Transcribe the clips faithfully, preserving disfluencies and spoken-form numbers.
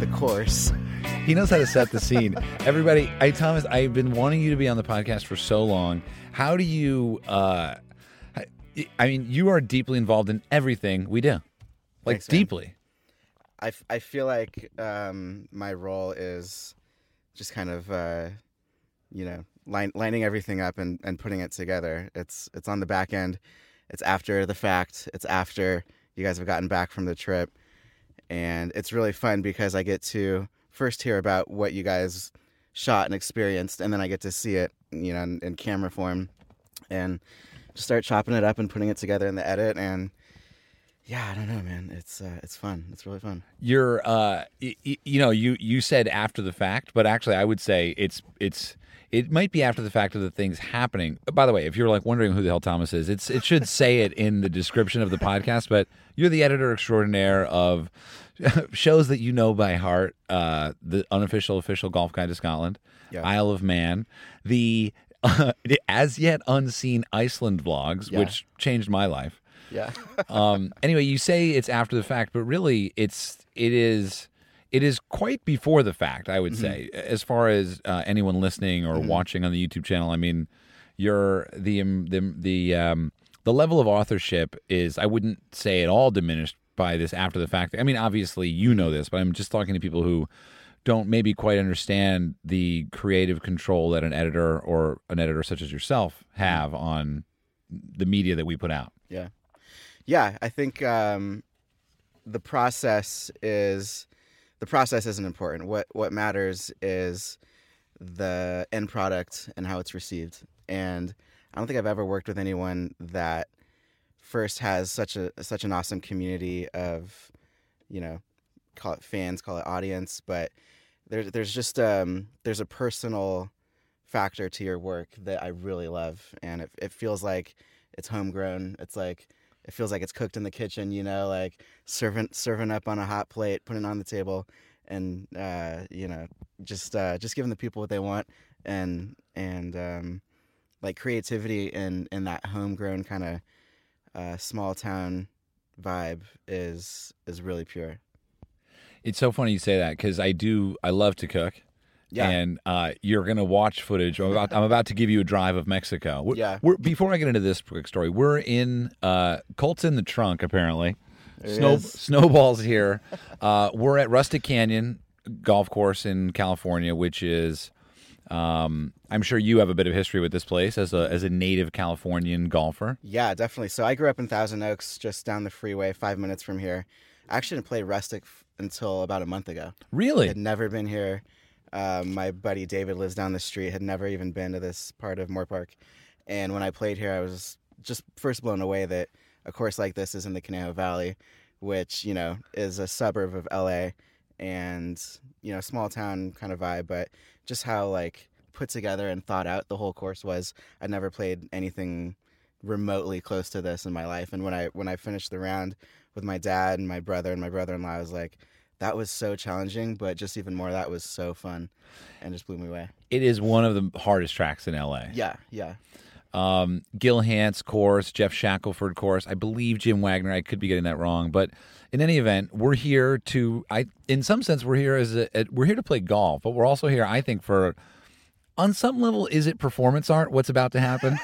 the course. He knows how to set the scene. Everybody, I Thomas, I've been wanting you to be on the podcast for so long. How do you, uh, I mean, you are deeply involved in everything we do. Like, Thanks, man. deeply. I, f- I feel like um, my role is just kind of, uh, you know, line- lining everything up and, and putting it together. It's it's on the back end. It's after the fact. It's after you guys have gotten back from the trip. And it's really fun because I get to first hear about what you guys shot and experienced, and then I get to see it, you know, in, in camera form, and just start chopping it up and putting it together in the edit. And yeah, I don't know, man. It's uh, it's fun. It's really fun. You're, uh, y- y- you know, you you said after the fact, but actually, I would say it's it's it might be after the fact of the things happening. By the way, if you're like wondering who the hell Thomas is, it's it should say it in the description of the podcast. But you're the editor extraordinaire of shows that you know by heart: uh, the Unofficial Official Golf Guide to Scotland, Yeah. Isle of Man, the uh, the as yet unseen Iceland vlogs, Yeah. which changed my life. Yeah. um, anyway, you say it's after the fact, but really, it's it is it is quite before the fact. I would Mm-hmm. say, as far as uh, anyone listening or Mhm. watching on the YouTube channel. I mean, you're the um, the the um, the level of authorship is, I wouldn't say at all diminished by this after the fact. I mean, obviously, you know this, but I'm just talking to people who don't maybe quite understand the creative control that an editor or an editor such as yourself have on the media that we put out. Yeah. Yeah, I think um, the process is the process isn't important. What what matters is the end product and how it's received. And I don't think I've ever worked with anyone that first has such a such an awesome community of, you know, call it fans, call it audience, but there's there's just um there's a personal factor to your work that I really love, and it it feels like it's homegrown. It's like it feels like it's cooked in the kitchen, you know, like serving serving up on a hot plate, putting it on the table, and uh, you know, just uh, just giving the people what they want, and and um, like creativity in in that homegrown kind of uh, small town vibe is is really pure. It's so funny you say that, because I do. I love to cook. Yeah. And uh, you're going to watch footage. I'm about, I'm about to give you a drive of Mexico. We're, Yeah. We're, before I get into this quick story, we're in uh, Colt's in the trunk, apparently. There he Snow, is. snowballs here. Uh, we're at Rustic Canyon Golf Course in California, which is, um, I'm sure you have a bit of history with this place as a as a native Californian golfer. Yeah, definitely. So I grew up in Thousand Oaks, just down the freeway, five minutes from here. I actually didn't play Rustic f- until about a month ago. Really? Had never been here. Um, my buddy David lives down the street, had never even been to this part of Moore Park. And when I played here, I was just first blown away that a course like this is in the Conejo Valley, which, you know, is a suburb of L A and, you know, small town kind of vibe, but just how, like, put together and thought out the whole course was. I'd never played anything remotely close to this in my life. And when I when I finished the round with my dad and my brother and my brother-in-law, I was like, that was so challenging, but just even more, that was so fun and just blew me away. It is one of the hardest tracks in L A. Yeah, yeah. Um, Gil Hance course, Jeff Shackelford course. I believe Jim Wagner. I could be getting that wrong, but in any event, we're here to. I, in some sense, we're here as a, we're here to play golf, but we're also here, I think, for. On some level, is it performance art? What's about to happen?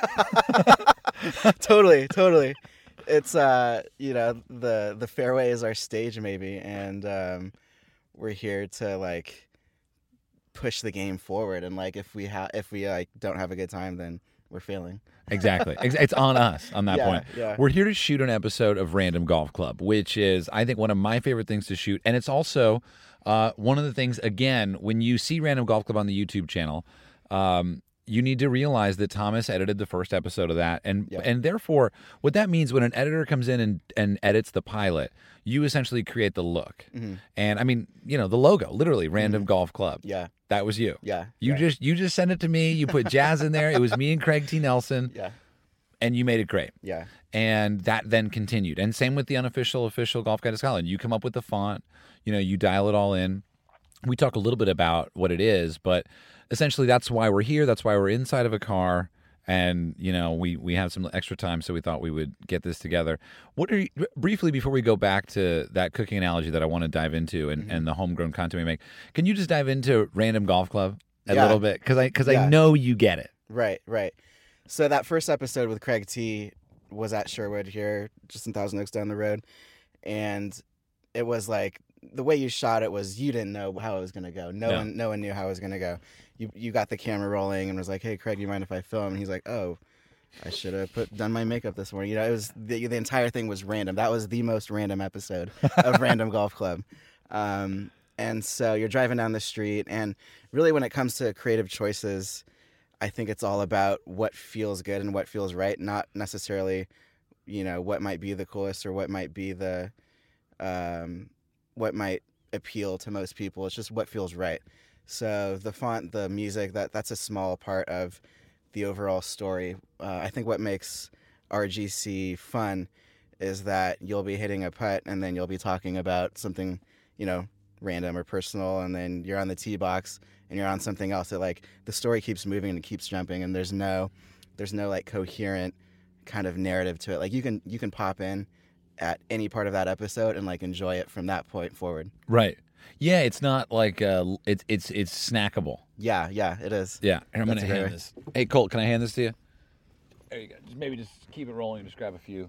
Totally, totally. It's uh, you know, the the fairway is our stage maybe, and um, we're here to like push the game forward. And like if we have if we like don't have a good time, then we're failing. Exactly. Ex- It's on us on that Yeah, point. yeah. We're here to shoot an episode of Random Golf Club, which is, I think, one of my favorite things to shoot. And it's also uh, one of the things, again, when you see Random Golf Club on the YouTube channel, um, you need to realize that Thomas edited the first episode of that. And Yeah. and therefore, what that means when an editor comes in and, and edits the pilot, you essentially create the look. Mm-hmm. And I mean, you know, the logo, literally, Random Golf Club. Yeah, That was you. yeah. You yeah, just you just sent it to me. You put jazz in there. It was me and Craig T. Nelson, yeah, and you made it great. yeah. And that then continued. And same with the Unofficial Official Golf Guide to Scotland. You come up with the font. You know, you dial it all in. We talk a little bit about what it is, but essentially that's why we're here. That's why we're inside of a car and you know we we have some extra time, so we thought we would get this together. What are you, briefly before we go back to that cooking analogy that I want to dive into, and, Mm-hmm. and the homegrown content we make? Can you just dive into Random Golf Club a Yeah. little bit, because I because Yeah. I know you get it. Right, right. So that first episode with Craig T was at Sherwood here, just in Thousand Oaks down the road, and it was like the way you shot it was you didn't know how it was gonna go. No Yeah. one, no one knew how it was gonna go. You you got the camera rolling and was like, "Hey, Craig, you mind if I film?" And he's like, "Oh, I should have put done my makeup this morning." You know, it was the the entire thing was random. That was the most random episode of Random Golf Club. Um, and so you're driving down the street, and really, when it comes to creative choices, I think it's all about what feels good and what feels right, not necessarily, you know, what might be the coolest or what might be the, um, what might appeal to most people. It's just what feels right. So the font, the music, that that's a small part of the overall story. Uh, I think what makes R G C fun is that you'll be hitting a putt and then you'll be talking about something, you know, random or personal, and then you're on the tee box and you're on something else. That like the story keeps moving and it keeps jumping, and there's no, there's no like coherent kind of narrative to it. Like you can you can pop in at any part of that episode and like enjoy it from that point forward. Right. Yeah, it's not like uh, it's it's it's snackable. Yeah, yeah, it is. Yeah, and I'm That's gonna a great hand way. this. Hey, Colt, can I hand this to you? There you go. Just maybe just keep it rolling. Just grab a few.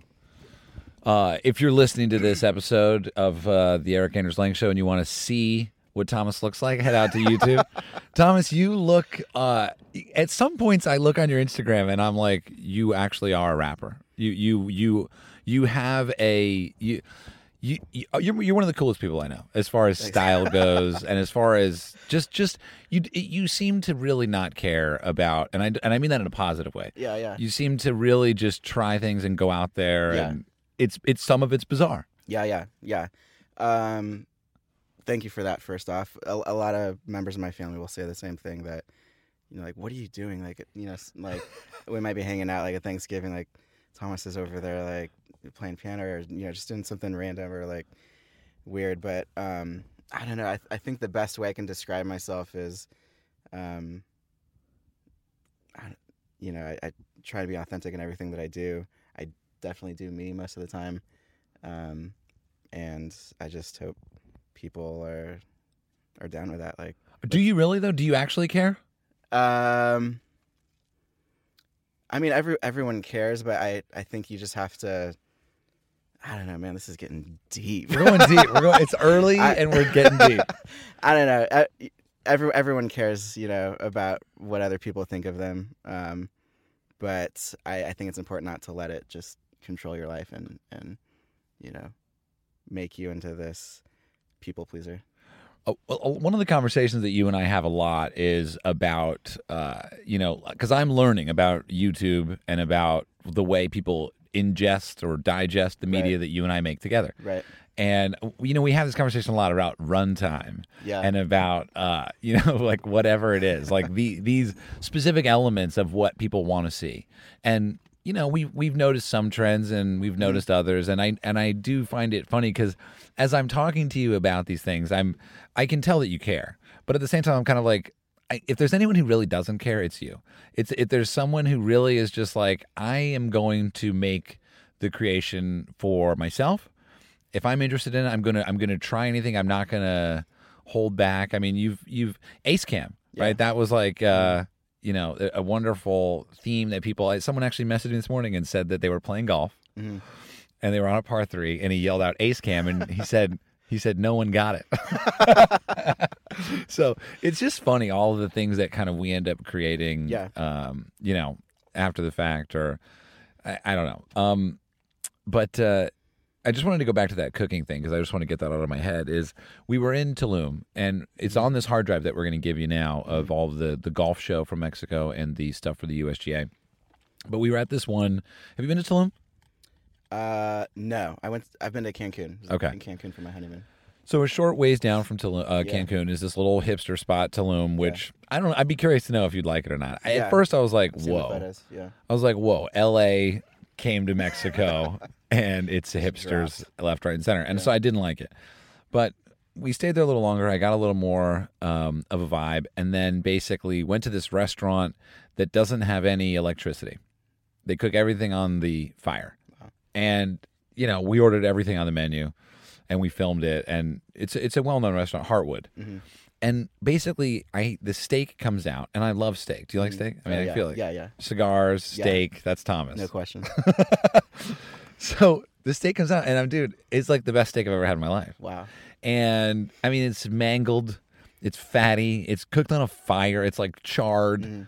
Uh, if you're listening to this episode of uh, the Eric Anders Lang Show and you want to see what Thomas looks like, head out to YouTube. Thomas, you look. Uh, at some points, I look on your Instagram and I'm like, you actually are a rapper. You you you you have a you. You, you you're you're one of the coolest people I know as far as style goes, and as far as just just you you seem to really not care about, and I and I mean that in a positive way. Yeah, yeah. You seem to really just try things and go out there, Yeah. and it's it's some of it's bizarre. Yeah, yeah, yeah. Um, thank you for that. First off, a, a lot of members of my family will say the same thing. That you know, like, what are you doing? Like, you know, s- like we might be hanging out like at Thanksgiving. Like Thomas is over there, like playing piano, or you know, just doing something random or like weird. But um, I don't know. I I think the best way I can describe myself is, um, I, you know, I, I try to be authentic in everything that I do. I definitely do me most of the time. Um, and I just hope people are are down with that. Like, Do you really though? Do you actually care? um, I mean, every everyone cares, but I I think you just have to. I don't know, man. This is getting deep. We're going deep. We're going. It's early I- and we're getting deep. I don't know. I, every everyone cares, you know, about what other people think of them. Um, but I, I think it's important not to let it just control your life and and you know make you into this people pleaser. Uh, well, one of the conversations that you and I have a lot is about, uh, you know, because I'm learning about YouTube and about the way people ingest or digest the media Right. that you and I make together. Right. And, you know, we have this conversation a lot about runtime Yeah. and about, uh, you know, like whatever it is, like the these specific elements of what people want to see. And, you know, we we've noticed some trends and we've noticed others, and I and I do find it funny because as I'm talking to you about these things, I'm I can tell that you care, but at the same time, I'm kind of like, I, if there's anyone who really doesn't care, it's you. It's if there's someone who really is just like, I am going to make the creation for myself. If I'm interested in it, I'm gonna I'm gonna try anything. I'm not gonna hold back. I mean, you've you've Ace Cam, Yeah. right? That was like. Uh, you know, a, a wonderful theme that people, someone actually messaged me this morning and said that they were playing golf Mhm. and they were on a par three and he yelled out Ace Cam and he said, he said, no one got it. So it's just funny, all of the things that kind of we end up creating, Yeah. um, you know, after the fact, or I, I don't know. Um, but, uh, I just wanted to go back to that cooking thing because I just want to get that out of my head. Is we were in Tulum, and it's on this hard drive that we're going to give you now of all of the the golf show from Mexico and the stuff for the U S G A. But we were at this one. Have you been to Tulum? Uh, no, I went. I've been to Cancun. I was Okay. in Cancun for my honeymoon. So a short ways down from Tulum, uh, Yeah. Cancun is this little hipster spot, Tulum, which I don't know. I'd be curious to know if you'd like it or not. I, Yeah. At first, I was like, I've seen the whoa. photos, yeah. I was like, whoa, L A came to Mexico and it's hipsters left, right, and center. And so I didn't like it. But we stayed there a little longer. I got a little more um, of a vibe, and then basically went to this restaurant that doesn't have any electricity. They cook everything on the fire. Wow. And, you know, we ordered everything on the menu and we filmed it. And it's, it's a well-known restaurant, Heartwood. Mm-hmm. And basically, I the steak comes out, and I love steak. Do you like steak? I mean, Oh, I yeah. feel like Yeah, yeah. cigars, Yeah. steak. That's Thomas. No question. So the steak comes out, and I'm, dude, it's like the best steak I've ever had in my life. Wow. And I mean, it's mangled, it's fatty, it's cooked on a fire, it's like charred. Mhm.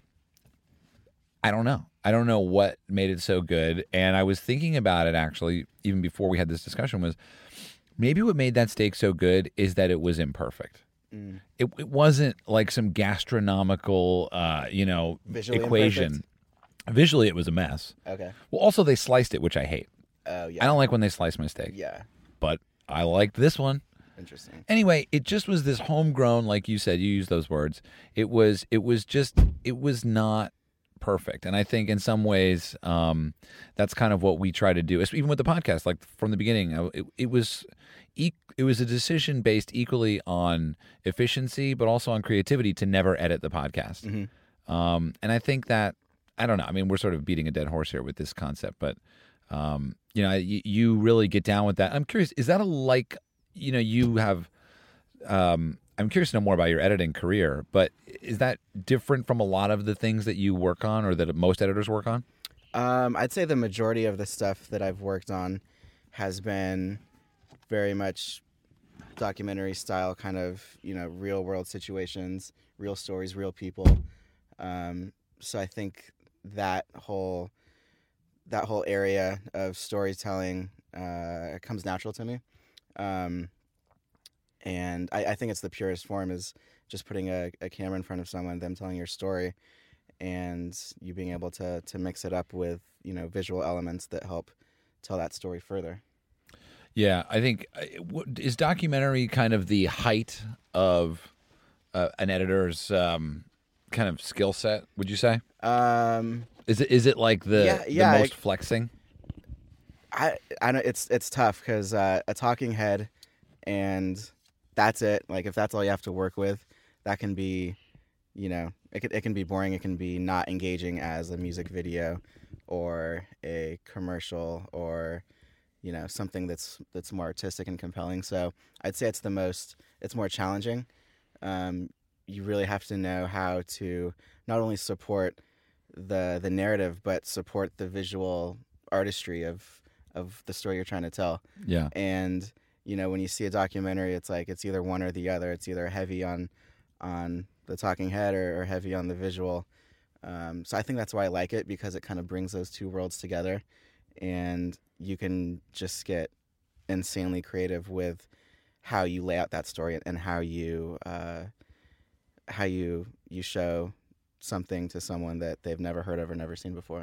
I don't know. I don't know what made it so good. And I was thinking about it actually, even before we had this discussion, was maybe what made that steak so good is that it was imperfect. Mm. It, it wasn't like some gastronomical, uh, you know, Visually equation. imperfect? Visually, it was a mess. Okay. Well, also they sliced it, which I hate. Oh, yeah. I don't like when they slice my steak, Yeah. but I liked this one. Interesting. Anyway, it just was this homegrown, like you said, you used those words. It was, it was just, it was not perfect. And I think in some ways, um, that's kind of what we try to do, even with the podcast. Like from the beginning, it, it was, it was a decision based equally on efficiency, but also on creativity to never edit the podcast. Mm-hmm. Um, and I think that, I don't know. I mean, we're sort of beating a dead horse here with this concept, but um, you know, you, you really get down with that. I'm curious, is that a like? You know, you have. Um, I'm curious to know more about your editing career, but is that different from a lot of the things that you work on, or that most editors work on? Um, I'd say the majority of the stuff that I've worked on has been very much documentary style, kind of, you know, real world situations, real stories, real people. Um, so I think that whole that whole area of storytelling uh, comes natural to me. Um, and I, I think it's the purest form, is just putting a, a camera in front of someone, them telling your story, and you being able to to mix it up with, you know, visual elements that help tell that story further. Yeah, I think is documentary kind of the height of uh, an editor's um, kind of skill set. Would you say? Um, Is it is it like the Yeah, yeah, the most I- flexing? I I know it's it's tough because uh, a talking head, and that's it. Like if that's all you have to work with, that can be, you know, it can, it can be boring. It can be not engaging as a music video, or a commercial, or, you know, something that's that's more artistic and compelling. So I'd say it's the most it's more challenging. Um, you really have to know how to not only support the the narrative, but support the visual artistry of of the story you're trying to tell. Yeah. And, you know, when you see a documentary, it's like it's either one or the other. It's either heavy on on the talking head, or, or heavy on the visual. Um, so I think that's why I like it, because it kind of brings those two worlds together, and you can just get insanely creative with how you lay out that story, and how you uh, how you you show something to someone that they've never heard of or never seen before.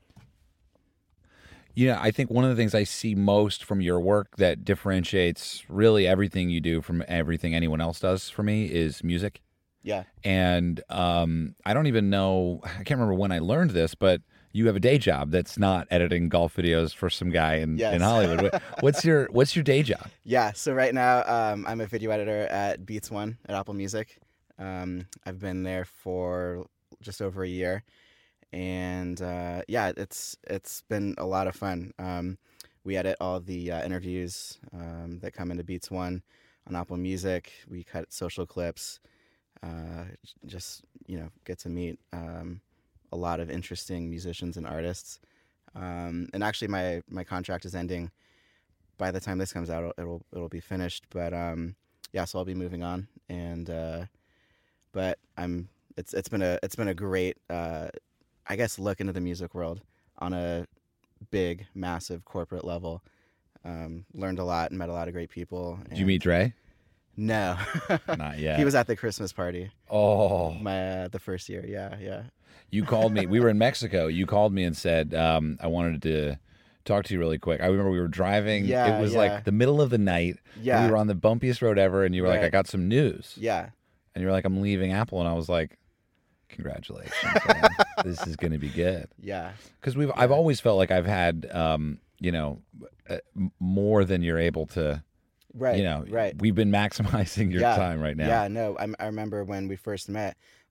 Yeah, I think one of the things I see most from your work that differentiates really everything you do from everything anyone else does for me is music. Yeah. And um, I don't even know, I can't remember when I learned this, but you have a day job that's not editing golf videos for some guy in, Yes. in Hollywood. What- what's your What's your day job? Yeah, so right now um, I'm a video editor at Beats One at Apple Music. Um, I've been there for just over a year, and uh, yeah, it's it's been a lot of fun. Um, we edit all the uh, interviews um, that come into Beats One on Apple Music. We cut social clips. Uh, just, you know, get to meet um, a lot of interesting musicians and artists. Um, and actually, my my contract is ending. By the time this comes out, it'll it'll, it'll be finished. But um, yeah, so I'll be moving on. And uh, but I'm it's it's been a it's been a great uh, I guess look into the music world on a big, massive corporate level. Um, learned a lot and met a lot of great people. Did you meet Dre? No, Not yet. He was at the Christmas party. Oh, My uh, the first year. Yeah, yeah. you called me. We were in Mexico. You called me and said, um, I wanted to talk to you really quick. I remember we were driving. Yeah, it was yeah. like the middle of the night. Yeah. We were on the bumpiest road ever, and you were like, Right. I got some news. Yeah. And you were like, I'm leaving Apple. And I was like, congratulations. man. This is going to be good. Yeah. Because we've, I've always felt like I've had, um, you know, uh, m- more than you're able to, Right. you know, Right. we've been maximizing your yeah. time right now. Yeah. No, I, I remember when we first met.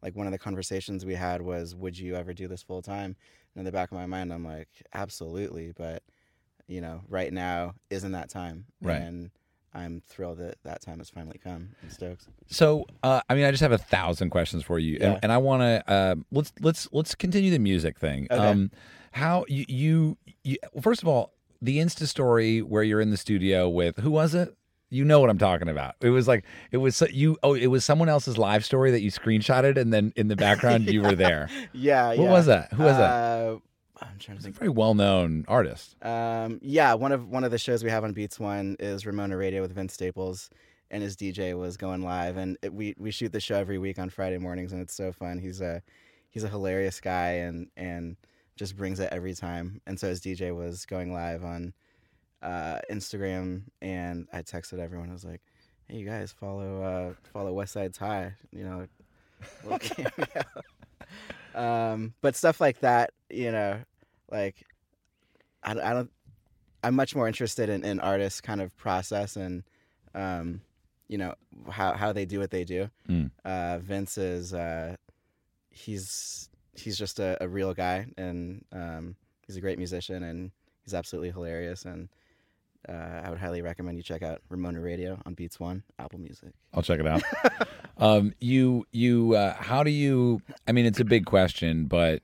like one of the conversations we had was, would you ever do this full time? And in the back of my mind, I'm like, absolutely. But, you know, right now isn't that time. Right. And I'm thrilled that that time has finally come in Stokes. So, uh, I mean, I just have a thousand questions for you, Yeah. and, and I want to uh, let's let's let's continue the music thing. Okay. Um, how you, you you well, first of all, the Insta story where you're in the studio with who was it? You know what I'm talking about. It was like it was so- you. Oh, it was someone else's live story that you screenshotted, and then in the background you were there. Yeah. What yeah. was that? Who was that? Uh, I'm trying to It's a think. very well known artist. Um, yeah, one of one of the shows we have on Beats One is Ramona Radio with Vince Staples, and his D J was going live, and it, we we shoot the show every week on Friday mornings, and it's so fun. He's a he's a hilarious guy, and and just brings it every time. And so his D J was going live on uh, Instagram, and I texted everyone. I was like, "Hey, you guys, follow uh, follow West Side Ty," you know, little cameo. Um, but stuff like that, you know, like I, I don't. I'm much more interested in, in artists' kind of process and, um, you know, how how they do what they do. Mm. Uh, Vince is uh, he's he's just a, a real guy, and um, he's a great musician, and he's absolutely hilarious. And uh, I would highly recommend you check out Ramona Radio on Beats One, Apple Music. I'll check it out. um, you, you, uh, how do you? I mean, it's a big question, but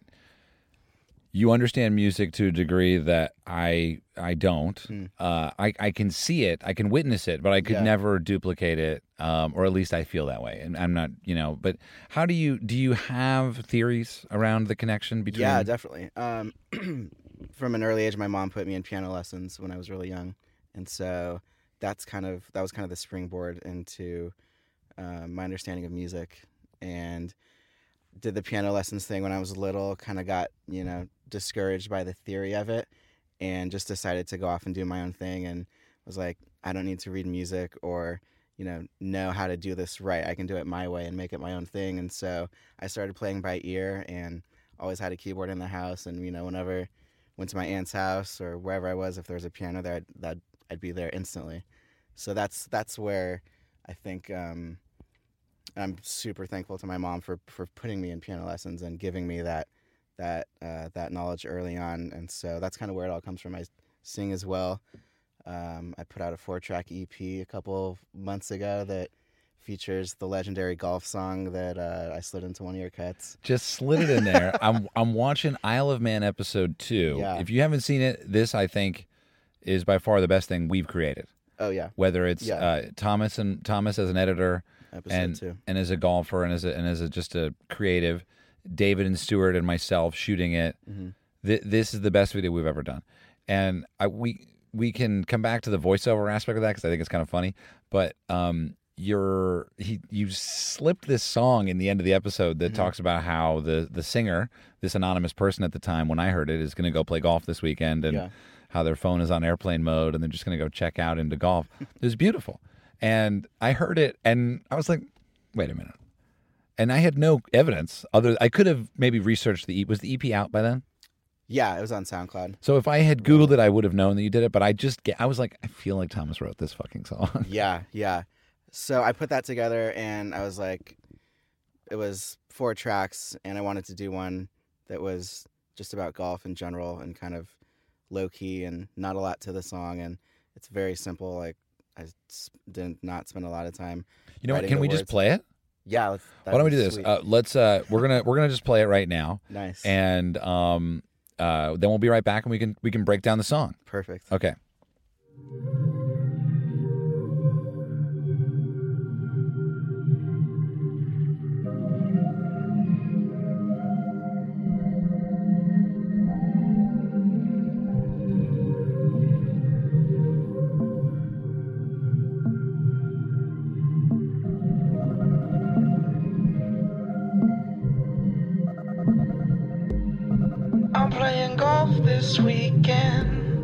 you understand music to a degree that I, I don't. Hmm. Uh, I, I can see it, I can witness it, but I could Yeah. never duplicate it, um, or at least I feel that way. And I'm not, you know. But how do you? Do you have theories around the connection between? Yeah, definitely. Um, from an early age, my mom put me in piano lessons when I was really young, and so that's kind of that was kind of the springboard into um, my understanding of music. And did the piano lessons thing when I was little. Kind of got you know discouraged by the theory of it, and just decided to go off and do my own thing. And was like, I don't need to read music or you know know how to do this right. I can do it my way and make it my own thing. And so I started playing by ear, and always had a keyboard in the house. And you know whenever went to my aunt's house or wherever I was, if there was a piano there, I'd, that I'd be there instantly. So that's that's where I think um, I'm super thankful to my mom for, for putting me in piano lessons and giving me that that uh, that knowledge early on. And so that's kind of where it all comes from. I sing as well. Um, I put out a four-track E P a couple of months ago that features the legendary golf song that uh, I slid into one of your cuts. Just slid it in there. I'm I'm watching Isle of Man episode two. Yeah. If you haven't seen it, this I think is by far the best thing we've created. Oh yeah, Whether it's Yeah. uh, Thomas and Thomas as an editor, episode and two. and as a golfer, and as a, and as a, just a creative, David and Stuart and myself shooting it. Mhm. Th- this is the best video we've ever done, and I, we we can come back to the voiceover aspect of that because I think it's kind of funny. But um, you're he you slipped this song in the end of the episode that Mhm. talks about how the the singer, this anonymous person at the time when I heard it, is going to go play golf this weekend, and Yeah. how their phone is on airplane mode and they're just going to go check out into golf. It was beautiful. And I heard it and I was like, wait a minute. And I had no evidence other. I could have maybe researched the E was the E P out by then? Yeah, it was on SoundCloud. So if I had Googled it, I would have known that you did it. But I just get, I was like, I feel like Thomas wrote this fucking song. Yeah, yeah. So I put that together, and I was like, it was four tracks, and I wanted to do one that was just about golf in general and kind of low key and not a lot to the song. And it's very simple. Like I s- did not spend a lot of time. You know what? writing Can the we just words. play it? Yeah. Let's, Why don't we do this? Uh, let's. Uh, we're gonna we're gonna just play it right now, nice. and um, uh, then we'll be right back, and we can we can break down the song. Perfect. Okay. I'm playing golf this weekend.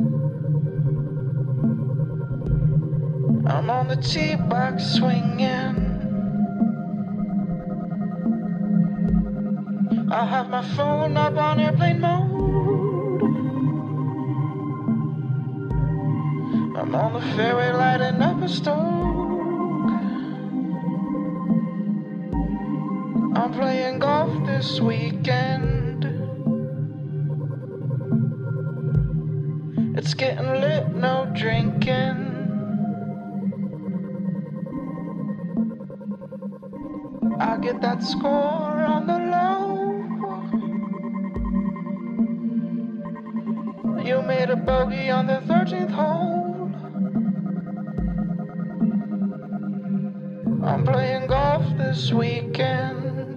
I'm on the tee box swinging. I'll have my phone up on airplane mode. I'm on the fairway lighting up a stove. I'm playing golf this weekend. It's getting lit, no drinking. I get that score on the low. You made a bogey on the thirteenth hole. I'm playing golf this weekend.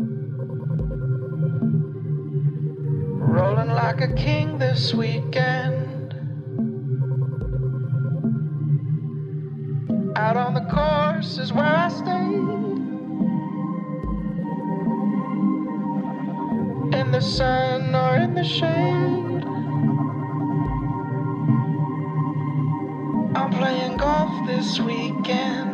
Rolling like a king this weekend. Out on the course is where I stay. In the sun or in the shade, I'm playing golf this weekend.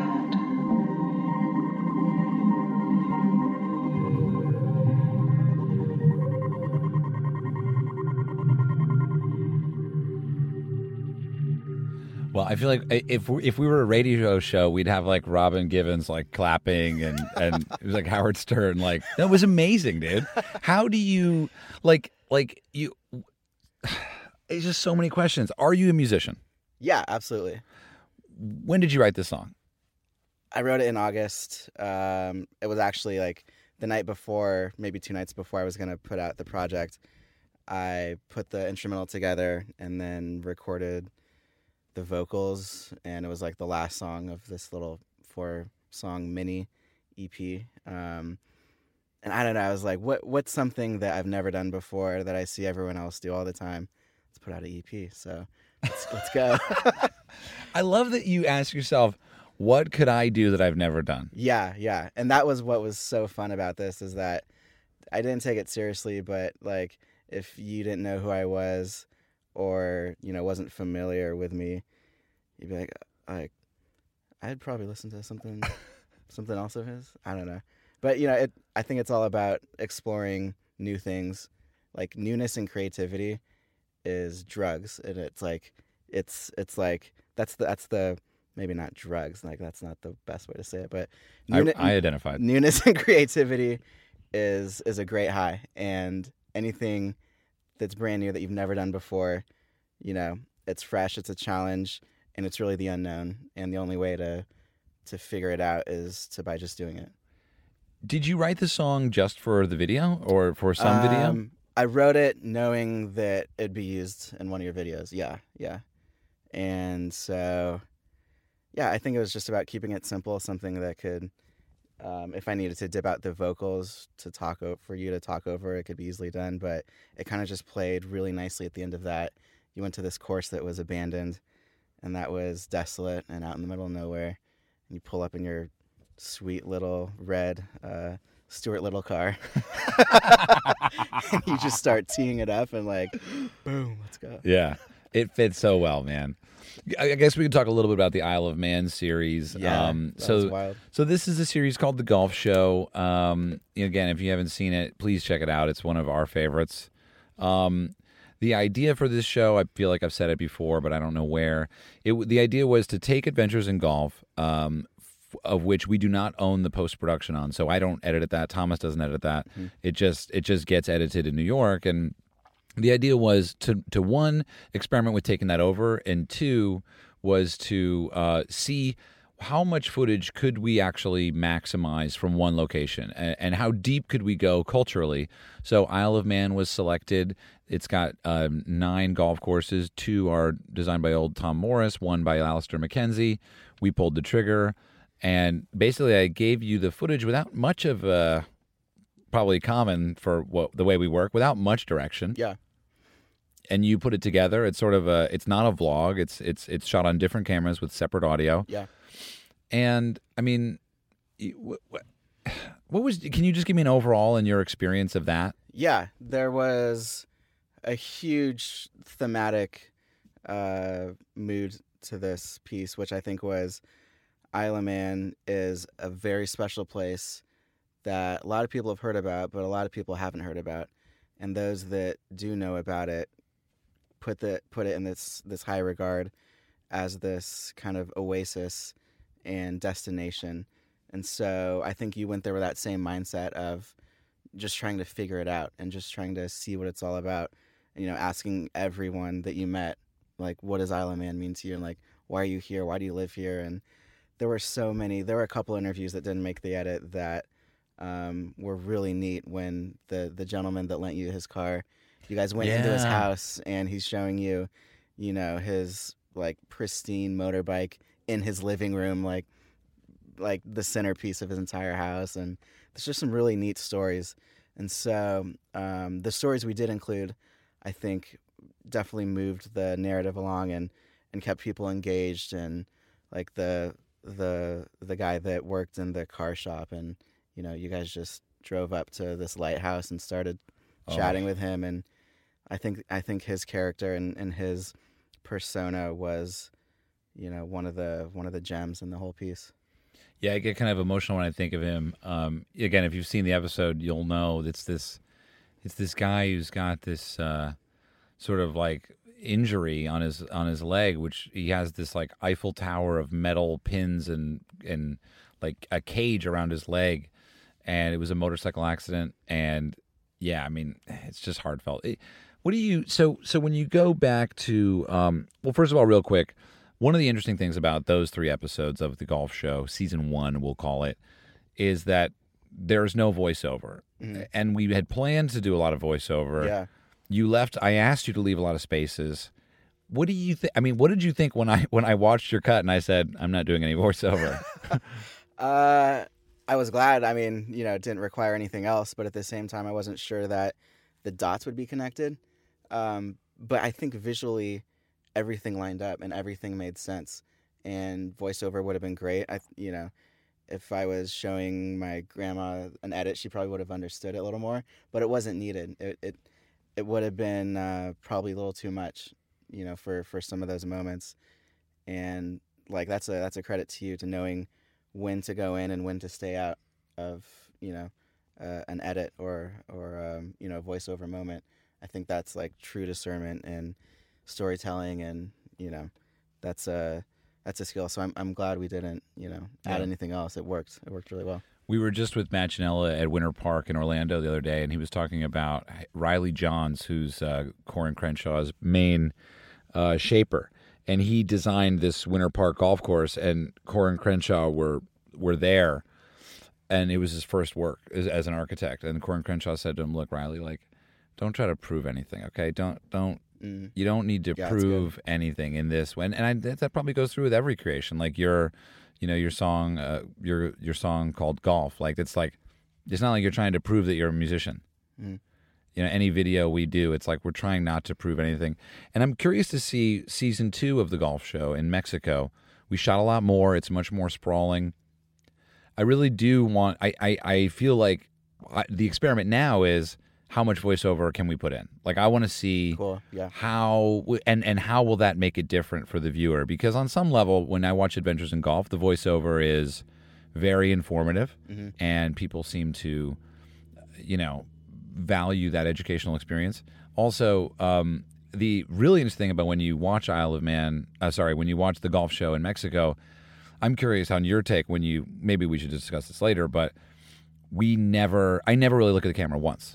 Well, I feel like if we, if we were a radio show, we'd have like Robin Givens like clapping and and it was like Howard Stern. Like that was amazing, dude. How do you like like you? It's just so many questions. Are you a musician? Yeah, absolutely. When did you write this song? I wrote it in August. Um, it was actually like the night before, maybe two nights before I was going to put out the project. I put the instrumental together and then recorded the vocals, and it was like the last song of this little four-song mini E P. Um, and I don't know, I was like, what what's something that I've never done before that I see everyone else do all the time? Let's put out an E P. So let's, let's go. I love that you ask yourself, what could I do that I've never done? Yeah, yeah. And that was what was so fun about this, is that I didn't take it seriously, but like if you didn't know who I was or, you know, wasn't familiar with me, you'd be like, like I'd probably listen to something something else of his. I don't know. But, you know, it I think it's all about exploring new things. Like newness and creativity is drugs, and it's like it's it's like that's the that's the maybe not drugs, like that's not the best way to say it, but newness, I, I identified newness and creativity is is a great high, and anything that's brand new that you've never done before, you know, it's fresh, it's a challenge, and it's really the unknown, and the only way to to figure it out is to by just doing it. Did you write the song just for the video or for some um, video? I wrote it knowing that it'd be used in one of your videos. Yeah, yeah. And so, yeah, I think it was just about keeping it simple, something that could, um, if I needed to dip out the vocals to talk o- for you to talk over, it could be easily done. But it kind of just played really nicely at the end of that. You went to this course that was abandoned, and that was desolate and out in the middle of nowhere. And you pull up in your sweet little red uh, Stuart Little car. And you just start teeing it up and like, boom, let's go. Yeah, it fits so well, man. I guess we could talk a little bit about the Isle of Man series. Yeah, um, that so, was wild. So this is a series called The Golf Show. Um, again, if you haven't seen it, please check it out. It's one of our favorites. Um, the idea for this show, I feel like I've said it before, but I don't know where. It the idea was to take adventures in golf, um, f- of which we do not own the post production on. So I don't edit that. Thomas doesn't edit that. Mm-hmm. It just it just gets edited in New York, and the idea was to to one, experiment with taking that over, and two was to uh, see how much footage could we actually maximize from one location, and, and how deep could we go culturally. So Isle of Man was selected. It's got um, nine golf courses. Two are designed by old Tom Morris, one by Alistair McKenzie. We pulled the trigger, and basically I gave you the footage without much of a, probably common for what the way we work, without much direction. Yeah. And you put it together. It's sort of a. It's not a vlog. It's it's it's shot on different cameras with separate audio. Yeah. And I mean, what, what was? Can you just give me an overall in your experience of that? Yeah, there was a huge thematic uh, mood to this piece, which I think was Isle of Man is a very special place that a lot of people have heard about, but a lot of people haven't heard about, and those that do know about it put the put it in this this high regard as this kind of oasis and destination And so I think you went there with that same mindset of just trying to figure it out and just trying to see what it's all about. And, you know, asking everyone that you met, like, what does Isle of Man mean to you? And, like, why are you here? Why do you live here? And there were so many, there were a couple interviews that didn't make the edit that um, were really neat when the, the gentleman that lent you his car, you guys went into his Yeah. house and he's showing you, you know, his, like, pristine motorbike in his living room, like, like the centerpiece of his entire house. And there's just some really neat stories. And so um, the stories we did include, I think, definitely moved the narrative along and, and kept people engaged. And like the the the guy that worked in the car shop, and you know, you guys just drove up to this lighthouse and started chatting Oh. with him. And I think I think his character and, and his persona was, you know, one of the one of the gems in the whole piece. Yeah, I get kind of emotional when I think of him. Um, again, if you've seen the episode, you'll know it's this it's this guy who's got this uh, sort of like injury on his on his leg, which he has this like Eiffel Tower of metal pins and and like a cage around his leg, and it was a motorcycle accident. And yeah, I mean, it's just heartfelt. It, what do you so so when you go back to um, well, first of all, real quick. One of the interesting things about those three episodes of the golf show, season one, we'll call it, is that there's no voiceover. Mhm. And we had planned to do a lot of voiceover. Yeah. You left, I asked you to leave a lot of spaces. What do you think? I mean, what did you think when I when I watched your cut and I said, I'm not doing any voiceover? Uh, I was glad. I mean, you know, it didn't require anything else, but at the same time, I wasn't sure that the dots would be connected. Um, but I think visually, everything lined up and everything made sense. And voiceover would have been great. I, you know, if I was showing my grandma an edit, she probably would have understood it a little more. But it wasn't needed. It it, it would have been uh, probably a little too much, you know, for, for some of those moments. And like that's a that's a credit to you to knowing when to go in and when to stay out of, you know, uh, an edit or or um, you know, voiceover moment. I think that's like true discernment and storytelling, and you know, that's a that's a skill. So I'm I'm glad we didn't, you know, add Yeah. anything else. It worked. It worked really well. We were just with Matt Janella at Winter Park in Orlando the other day, and he was talking about Riley Johns, who's uh, Corin Crenshaw's main uh, shaper. And he designed this Winter Park golf course, and Corin Crenshaw were were there, and it was his first work as, as an architect. And Corin Crenshaw said to him, "Look, Riley, like, don't try to prove anything, okay? Don't don't Mm. you don't need to Yeah, that's prove anything in this." When and I, that, that probably goes through with every creation, like your, you know, your song, uh, your your song called Golf. Like it's like it's not like you're trying to prove that you're a musician. Mm. You know, any video we do, it's like we're trying not to prove anything. And I'm curious to see season two of the golf show in Mexico. We shot a lot more. It's much more sprawling. I really do want, I, I, I feel like I, the experiment now is how much voiceover can we put in? Like I want to see Cool. Yeah. how, and, and how will that make it different for the viewer? Because on some level, when I watch Adventures in Golf, the voiceover is very informative, Mm-hmm. and people seem to, you know, value that educational experience. Also, um, the really interesting thing about when you watch Isle of Man, uh, sorry, when you watch the golf show in Mexico, I'm curious on your take when you, maybe we should discuss this later, but we never, I never really look at the camera once.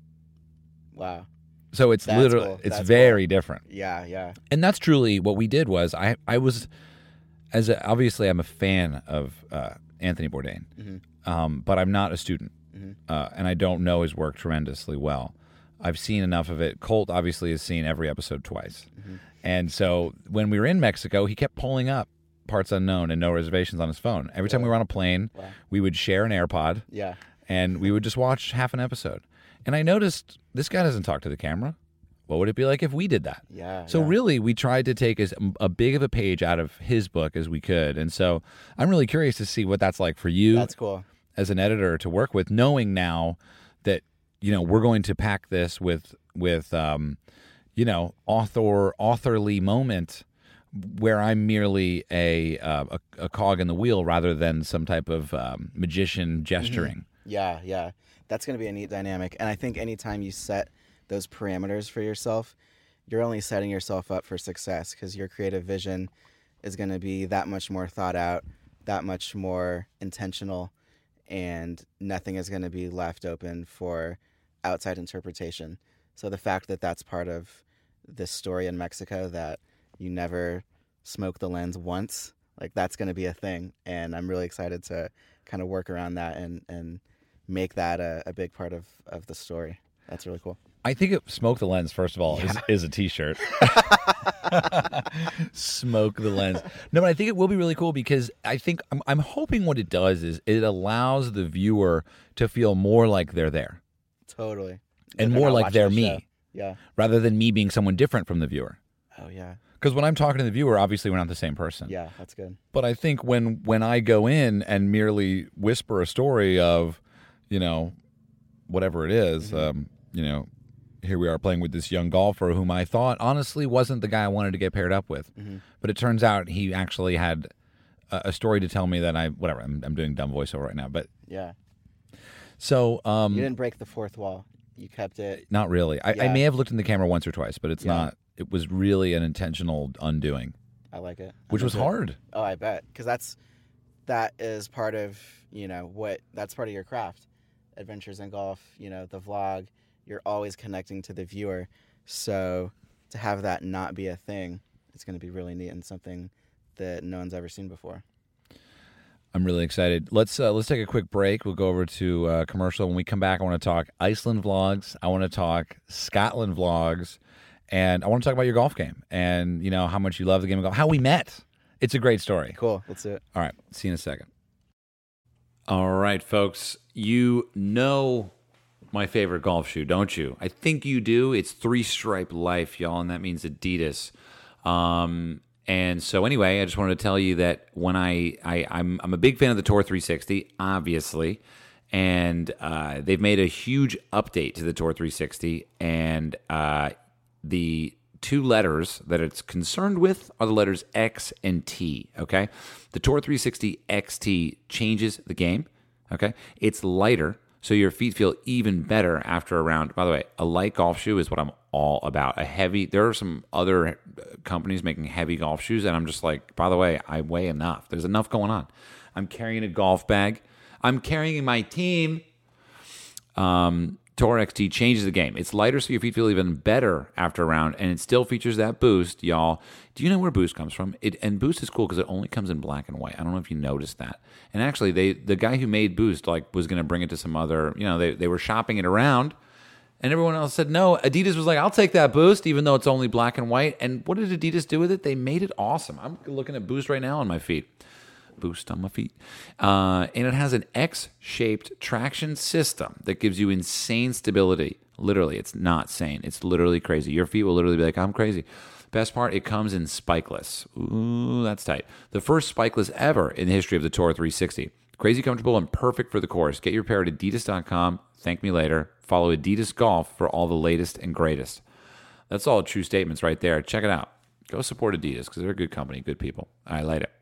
Wow. So it's That's literally, cool. it's That's very different. Yeah. Yeah. And that's truly what we did was I, I was, as a, obviously I'm a fan of uh, Anthony Bourdain, Mm-hmm. um, but I'm not a student. Mm-hmm. Uh, and I don't know his work tremendously well. I've seen enough of it. Colt obviously has seen every episode twice. Mm-hmm. And so when we were in Mexico, he kept pulling up Parts Unknown and No Reservations on his phone. Every time we were on a plane, Wow. we would share an AirPod Yeah. and we would just watch half an episode. And I noticed this guy doesn't talk to the camera. What would it be like if we did that? Yeah. So yeah. really, we tried to take as a big of a page out of his book as we could. And so I'm really curious to see what that's like for you That's cool. as an editor to work with, knowing now that, you know, we're going to pack this with with um, you know, author authorly moment where I'm merely a uh, a, a cog in the wheel rather than some type of um, magician gesturing. Yeah, yeah. That's going to be a neat dynamic. And I think anytime you set those parameters for yourself, you're only setting yourself up for success, because your creative vision is going to be that much more thought out that much more intentional, and nothing is going to be left open for outside interpretation. So the fact that that's part of this story in Mexico, that you never smoke the lens once, like that's going to be a thing. And I'm really excited to kind of work around that and, and make that a, a big part of, of the story. That's really cool. I think it, Smoke the Lens, first of all, Yeah. is, is a t-shirt. Smoke the Lens. No, but I think it will be really cool because I think I'm, I'm hoping what it does is it allows the viewer to feel more like they're there Totally. and They're more not like watching they're the me show. Yeah. rather than me being someone different from the viewer. Oh, yeah. Because when I'm talking to the viewer, obviously we're not the same person. Yeah, that's good. But I think when when I go in and merely whisper a story of, you know, whatever it is, Mm-hmm. um, you know, here we are playing with this young golfer whom I thought honestly wasn't the guy I wanted to get paired up with. Mm-hmm. But it turns out he actually had a, a story to tell me that I, whatever, I'm, I'm doing dumb voiceover right now. But Yeah. so, um, You didn't break the fourth wall. You kept it. not really. I, I Yeah. may have looked in the camera once or twice, but it's Yeah. not, it was really an intentional undoing, I like it. which I'm was into it. hard. Oh, I bet. Because that's, that is part of, you know, what, that's part of your craft. Adventures in Golf, you know, the vlog, you're always connecting to the viewer. So to have that not be a thing, it's going to be really neat and something that no one's ever seen before. I'm really excited. Let's uh, let's take a quick break. We'll go over to uh, commercial. When we come back, I want to talk Iceland vlogs. I want to talk Scotland vlogs, and I want to talk about your golf game and you know how much you love the game of golf, how we met. It's a great story. Cool. Let's do it. All right, see you in a second. All right, folks, you know my favorite golf shoe, don't you? I think you do. It's Three Stripe Life, y'all, and that means Adidas. Um, and so anyway, I just wanted to tell you that when I, I I'm I'm a big fan of the Tour three sixty, obviously, and uh, they've made a huge update to the Tour three sixty, and uh, the two letters that it's concerned with are the letters X and T, okay? The Tour three sixty X T changes the game, okay? It's lighter, so your feet feel even better after a round. By the way, a light golf shoe is what I'm all about. A heavy, there are some other companies making heavy golf shoes, and I'm just like, by the way, I weigh enough. There's enough going on. I'm carrying a golf bag. I'm carrying my team. Um, Tour X T changes the game. It's lighter, so your feet feel even better after a round, and it still features that Boost, y'all. Do you know where Boost comes from? It and Boost is cool because it only comes in black and white. I don't know if you noticed that. And actually, they the guy who made Boost like was going to bring it to some other. You know, they they were shopping it around, and everyone else said no. Adidas was like, "I'll take that Boost, even though it's only black and white." And what did Adidas do with it? They made it awesome. I'm looking at Boost right now on my feet. Boost on my feet. Uh, and it has an X-shaped traction system that gives you insane stability. Literally, it's not sane. It's literally crazy. Your feet will literally be like, I'm crazy. Best part, it comes in spikeless. Ooh, that's tight. The first spikeless ever in the history of the Tour three sixty. Crazy comfortable and perfect for the course. Get your pair at adidas dot com. Thank me later. Follow Adidas Golf for all the latest and greatest. That's all true statements right there. Check it out. Go support Adidas because they're a good company, good people. I like it.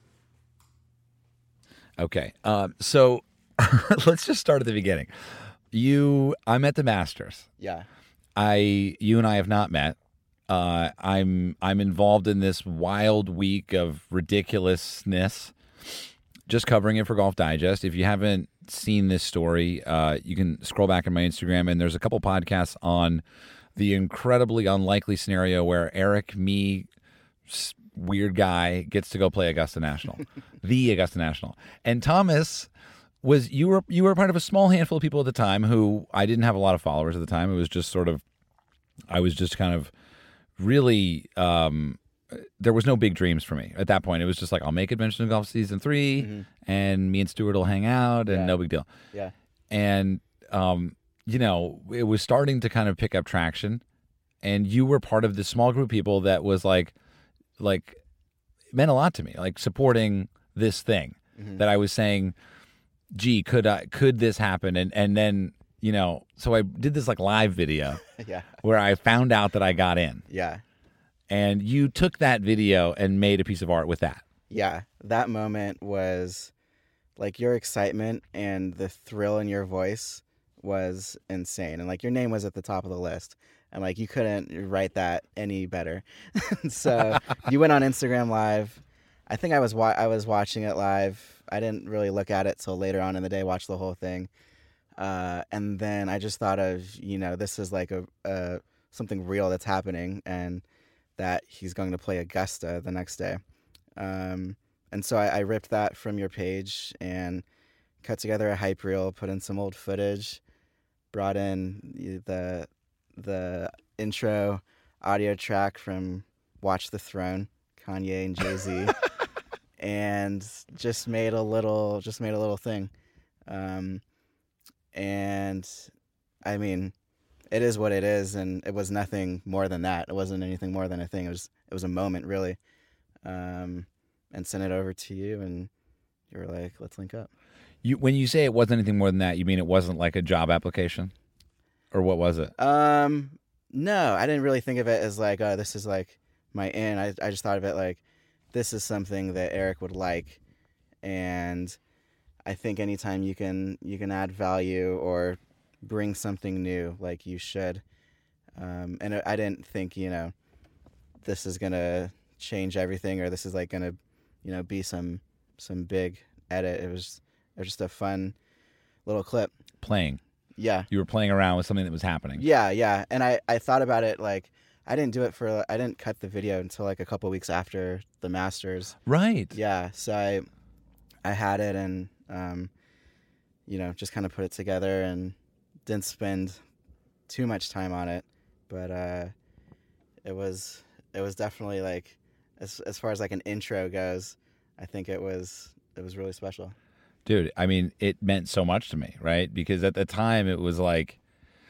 Okay, um, so let's just start at the beginning. You, I'm at the Masters. Yeah. I, you and I have not met. Uh, I'm, I'm involved in this wild week of ridiculousness. Just covering it for Golf Digest. If you haven't seen this story, uh, you can scroll back in my Instagram, and there's a couple podcasts on the incredibly unlikely scenario where Eric, me, weird guy gets to go play Augusta National, the Augusta National. And Thomas was, you were you were part of a small handful of people at the time who, I didn't have a lot of followers at the time. It was just sort of, I was just kind of really, um, there was no big dreams for me at that point. It was just like, I'll make Adventures in Golf season three, Mm-hmm. and me and Stuart will hang out, and Yeah. no big deal. Yeah. And, um, you know, it was starting to kind of pick up traction, and you were part of this small group of people that was like, like meant a lot to me, like supporting this thing Mm-hmm. that I was saying, gee, could I, could this happen? And, and then, you know, so I did this like live video Yeah. where I found out that I got in, Yeah. and you took that video and made a piece of art with that. Yeah. That moment was like your excitement and the thrill in your voice was insane. And like your name was at the top of the list. And like you couldn't write that any better. So you went on Instagram Live. I think I was wa- I was watching it live. I didn't really look at it till later on in the day. Watch the whole thing, uh, and then I just thought of you know this is like a, a something real that's happening, and that he's going to play Augusta the next day. Um, and so I, I ripped that from your page and cut together a hype reel, put in some old footage, brought in the the intro audio track from Watch the Throne, Kanye and Jay-Z, and just made a little just made a little thing. Um, and I mean, it is what it is, and it was nothing more than that. It wasn't anything more than a thing. It was it was a moment, really. Um, and sent it over to you, and you were like, "Let's link up." You when you say it wasn't anything more than that, you mean it wasn't like a job application, or what was it? Um, no, I didn't really think of it as like, "Oh, this is like my in." I I just thought of it like, this is something that Eric would like, and I think anytime you can you can add value or bring something new, like you should. Um, and I didn't think you know this is gonna change everything, or this is like gonna you know be some some big edit. It was it was just a fun little clip. Playing. Yeah. You were playing around with something that was happening. Yeah, yeah. And I, I thought about it like I didn't do it for I didn't cut the video until like a couple weeks after the Masters. Right. Yeah. So I I had it and um you know, just kind of put it together and didn't spend too much time on it. But uh it was it was definitely like as as far as like an intro goes, I think it was it was really special. Dude, I mean, it meant so much to me, right? Because at the time it was like,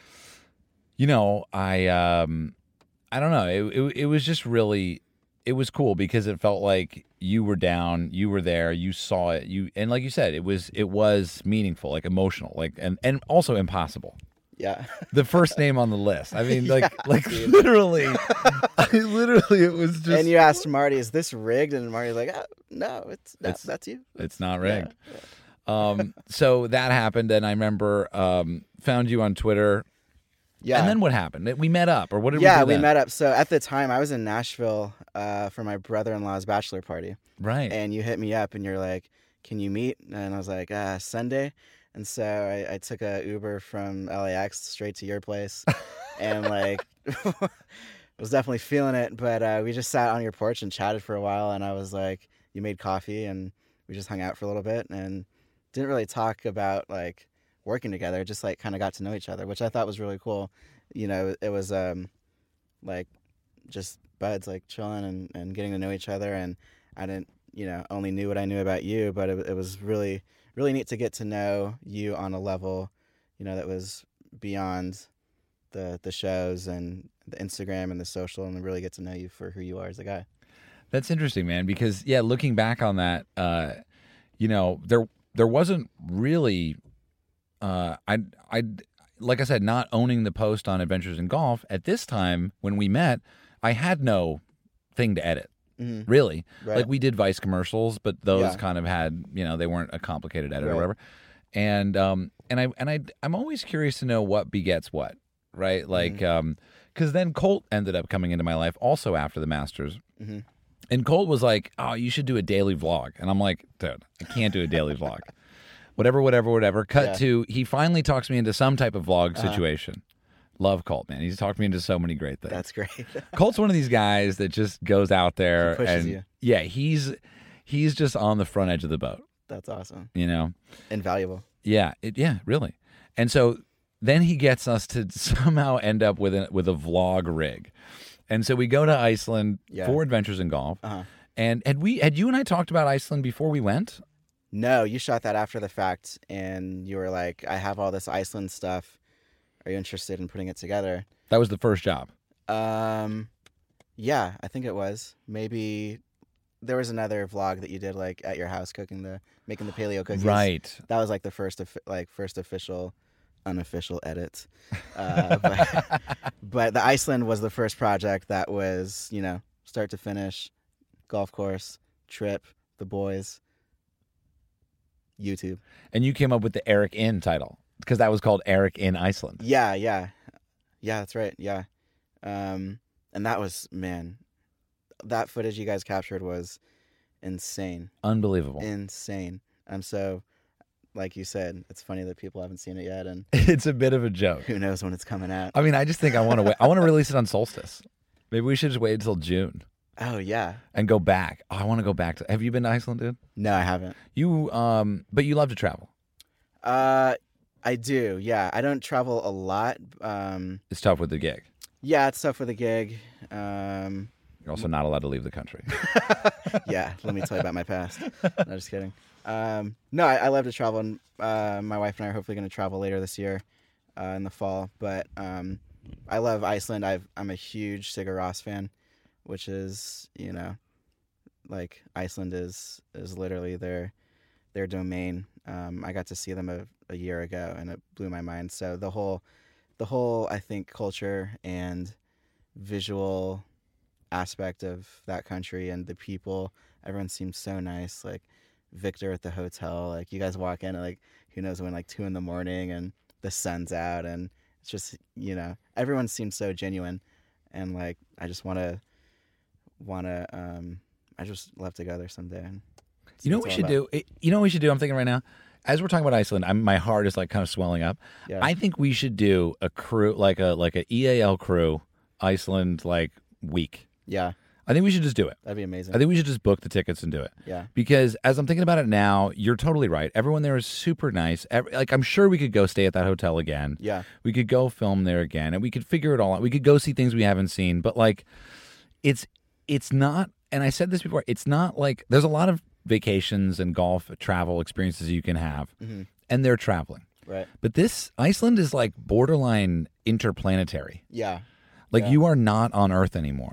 you know, I, um, I don't know. It, it, it was just really, it was cool because it felt like you were down, you were there, you saw it, you, and like you said, it was, it was meaningful, like emotional, like, and, and also impossible. Yeah. The first name on the list. I mean, like, Yeah, like dude. literally, I, literally, it was just. And you asked Marty, "Is this rigged?" And Marty's like, oh, "No, it's, no, It's- that's you." It's not rigged. Yeah, yeah. Um, so that happened, and I remember um, found you on Twitter. Yeah. And then what happened? We met up, or what did yeah, we do we then? met up. So at the time, I was in Nashville uh, for my brother-in-law's bachelor party, Right. and you hit me up, and you're like, "Can you meet?" And I was like, "Ah, Sunday." And so I, I took a Uber from L A X straight to your place, and like, was definitely feeling it. But uh, we just sat on your porch and chatted for a while, and I was like, you made coffee, and we just hung out for a little bit, and didn't really talk about like working together. Just like kind of got to know each other, which I thought was really cool. You know, it was um, like just buds, like chilling and, and getting to know each other. And I didn't, you know, only knew what I knew about you, but it, it was really, really neat to get to know you on a level, you know, that was beyond the the shows and the Instagram and the social, and really get to know you for who you are as a guy. That's interesting, man, because yeah, looking back on that, uh, you know, there there wasn't really uh I I like I said, not owning the post on Adventures in Golf at this time when we met, I had no thing to edit. Mm-hmm. Really. Right. Like we did Vice commercials, but those Yeah. kind of had, you know, they weren't a complicated edit Right. or whatever. And um and I and I I'm always curious to know what begets what, right? Like Mm-hmm. um cuz then Colt ended up coming into my life also after the Masters. Mm-hmm. And Colt was like, "Oh, you should do a daily vlog." And I'm like, "Dude, I can't do a daily vlog." Whatever, whatever, whatever. Cut Yeah. to he finally talks me into some type of vlog Uh-huh. situation. Love Colt, man. He's talked me into so many great things. That's great. Colt's one of these guys that just goes out there He pushes and you. yeah, he's he's just on the front edge of the boat, That's awesome. you know. Invaluable. Yeah, it, yeah, really. And so then he gets us to somehow end up with a with a vlog rig. And so we go to Iceland Yeah. for Adventures in Golf. Uh-huh. And had we had you and I talked about Iceland before we went? No, you shot that after the fact, and you were like, "I have all this Iceland stuff. Are you interested in putting it together?" That was the first job. Um, yeah, I think it was. Maybe there was another vlog that you did, like at your house, cooking the making the paleo cookies. Right. That was like the first, offi- like first official, unofficial edit. Uh, but, but the Iceland was the first project that was, you know, start to finish, golf course, trip, the boys, YouTube. And you came up with the Eric In title because that was called Eric in Iceland. Yeah, yeah, yeah. That's right. Yeah, um, and that was man, that footage you guys captured was insane, Unbelievable. insane. Um, so, like you said, it's funny that people haven't seen it yet, and It's a bit of a joke. who knows when it's coming out. I mean, I just think I want to wait. I want to release it on Solstice. Maybe we should just wait until June Oh yeah. and go back. Oh, I want to go back to. Have you been to Iceland, dude? No, I haven't. You, um, but you love to travel. Uh, I do. Yeah, I don't travel a lot. Um, It's tough with the gig. yeah, it's tough with a gig. Um, You're also not allowed to leave the country. yeah, let me tell you about my past. No, just kidding. Um, no, I, I love to travel, and uh, my wife and I are hopefully going to travel later this year, uh, in the fall. But um, I love Iceland. I've, I'm a huge Sigur Rós fan, which is, you know, like Iceland is is literally their their domain. Um, I got to see them a, a year ago, and it blew my mind. So the whole the whole I think culture and visual aspect of that country and the people, everyone seems so nice. Like Victor at the hotel, like you guys walk in at like who knows when, like two in the morning, and the sun's out, and it's just, you know, everyone seems so genuine, and like I just want to want to um I just love to go there someday. And You know what we should do? It- You know what we should do? I'm thinking right now, as we're talking about Iceland, I'm, my heart is like kind of swelling up. Yeah. I think we should do a crew, like a like a E A L crew, Iceland like week. Yeah, I think we should just do it. that'd be amazing. I think we should just book the tickets and do it. Yeah. Because as I'm thinking about it now, you're totally right. Everyone there is super nice. Every, like I'm sure we could go stay at that hotel again. Yeah. We could go film there again, and we could figure it all out. We could go see things we haven't seen, but like, it's it's not. And I said this before. It's not like there's a lot of vacations and golf travel experiences you can have, Mm-hmm. and they're traveling. Right. But this Iceland is like borderline interplanetary. Yeah. Like Yeah. you are not on Earth anymore.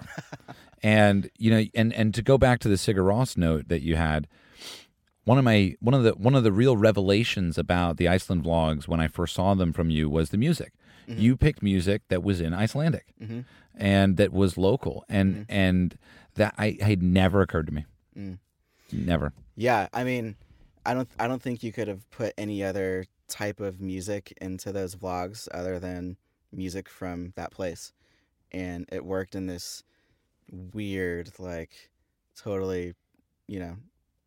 And you know, and and to go back to the Sigur Rós note that you had, one of my one of the one of the real revelations about the Iceland vlogs when I first saw them from you was the music. Mm-hmm. You picked music that was in Icelandic Mm-hmm. and that was local, and Mhm. and that I had never occurred to me. Mm. Never. Yeah. I mean, I don't I don't think you could have put any other type of music into those vlogs other than music from that place, and it worked in this weird, like, totally, you know,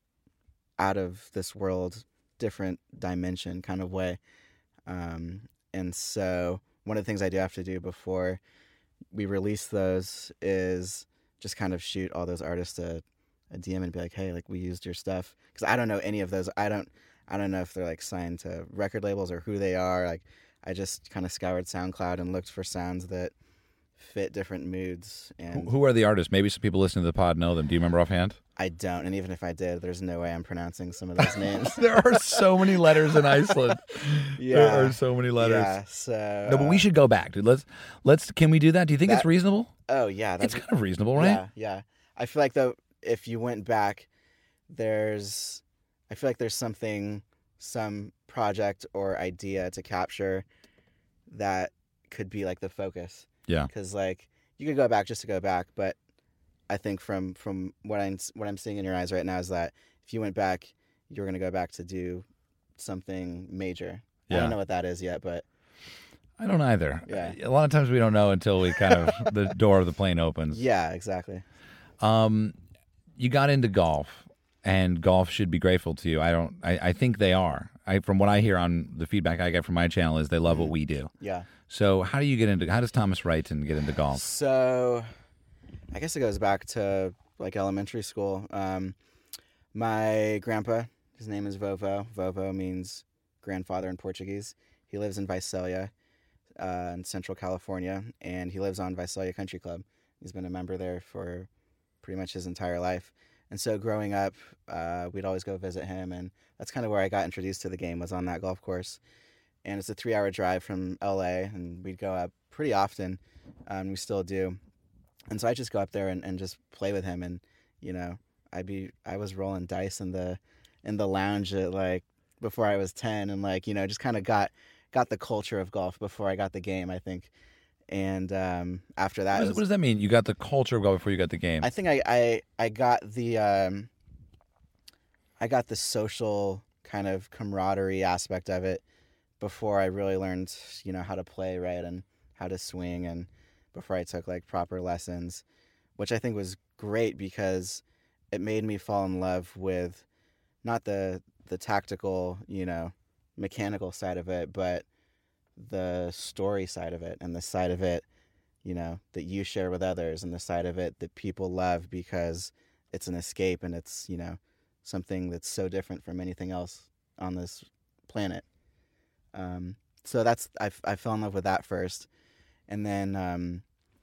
out of this world, different dimension kind of way. Um, and so one of the things I do have to do before we release those is just kind of shoot all those artists a, a D M and be like, hey, like we used your stuff. Because I don't know any of those. I don't I don't know if they're like signed to record labels or who they are. Like I just kind of scoured SoundCloud and looked for sounds that fit different moods. Who, And who are the artists? Maybe some people listening to the pod know them. Do you remember offhand? I don't. And even if I did, there's no way I'm pronouncing some of those names. There are so many letters in Iceland. Yeah. There are so many letters. Yeah. So No, but we uh, should go back, dude. Let's let's. Can we do that? Do you think it's That- reasonable? Oh yeah. It's that'd kind of reasonable, be- right? Yeah. Yeah. I feel like though, if you went back, there's, I feel like there's something, some project or idea to capture that could be like the focus. Yeah. Because like you could go back just to go back, but I think from from what I'm what I'm seeing in your eyes right now is that if you went back, you're gonna go back to do something major. I Yeah. don't know what that is yet, but I don't either. Yeah. A lot of times we don't know until we kind of the door of the plane opens. yeah, exactly. Um, you got into golf, and golf should be grateful to you. I don't. I, I think they are. I from what I hear on the feedback I get from my channel is they love what we do. Yeah. So how do you get into? How does Thomas Wrighton get into golf? So, I guess it goes back to like elementary school. Um, my grandpa, his name is Vovo. Vovo means grandfather in Portuguese. He lives in Visalia, uh, in Central California, and he lives on Visalia Country Club. He's been a member there for pretty much his entire life. And so growing up, uh, we'd always go visit him, and that's kind of where I got introduced to the game, was on that golf course. And it's a three-hour drive from L A, and we'd go up pretty often. Um, we still do. And so I just go up there and, and just play with him, and you know, I'd be I was rolling dice in the in the lounge at like before I was ten, and like you know just kind of got got the culture of golf before I got the game, I think. And um, after that, What it does, was- what does that mean? You got the culture of golf before you got the game. I think I, I, I got the um, I got the social kind of camaraderie aspect of it before I really learned, you know, how to play right and how to swing, and before I took like proper lessons, which I think was great because it made me fall in love with not the the tactical, you know, mechanical side of it, but the story side of it and the side of it, you know, that you share with others and the side of it that people love because it's an escape and it's, you know, something that's so different from anything else on this planet. Um, so that's, I, I fell in love with that first. And then um,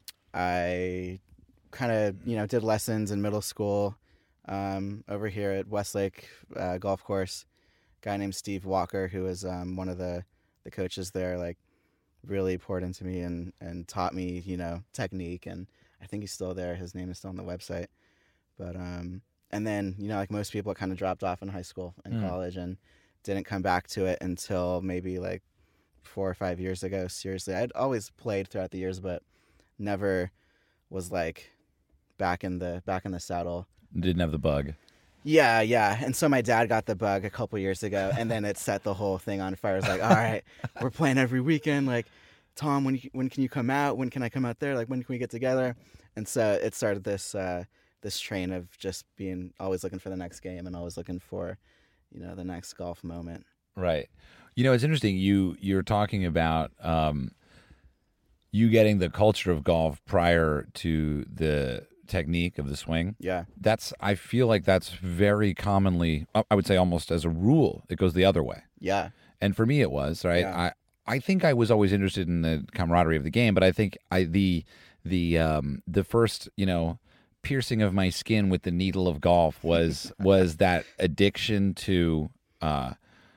I kind of, you know, did lessons in middle school um, over here at Westlake uh, Golf Course. A guy named Steve Walker, who was um, one of the, the coaches there, like really poured into me and, and taught me, you know, technique. And I think he's still there. His name is still on the website. But, um, and then, you know, like most people, it kind of dropped off in high school and Mm. college and didn't come back to it until maybe like four or five years ago. Seriously, I'd always played throughout the years, but never was like back in the back in the saddle. Didn't have the bug. Yeah, yeah. And so my dad got the bug a couple years ago, and then it set the whole thing on fire. It was like, all right, we're playing every weekend. Like, Tom, when you, when can you come out? When can I come out there? Like, when can we get together? And so it started this uh, this train of just being always looking for the next game and always looking for, you know, the next golf moment. Right. You know, it's interesting. You you're talking about um, you getting the culture of golf prior to the technique of the swing. Yeah, That's I feel like that's very commonly. I would say almost as a rule, it goes the other way. yeah, And for me, it was right. Yeah. I I think I was always interested in the camaraderie of the game, but I think I the the um, the first you know piercing of my skin with the needle of golf was was that addiction to uh,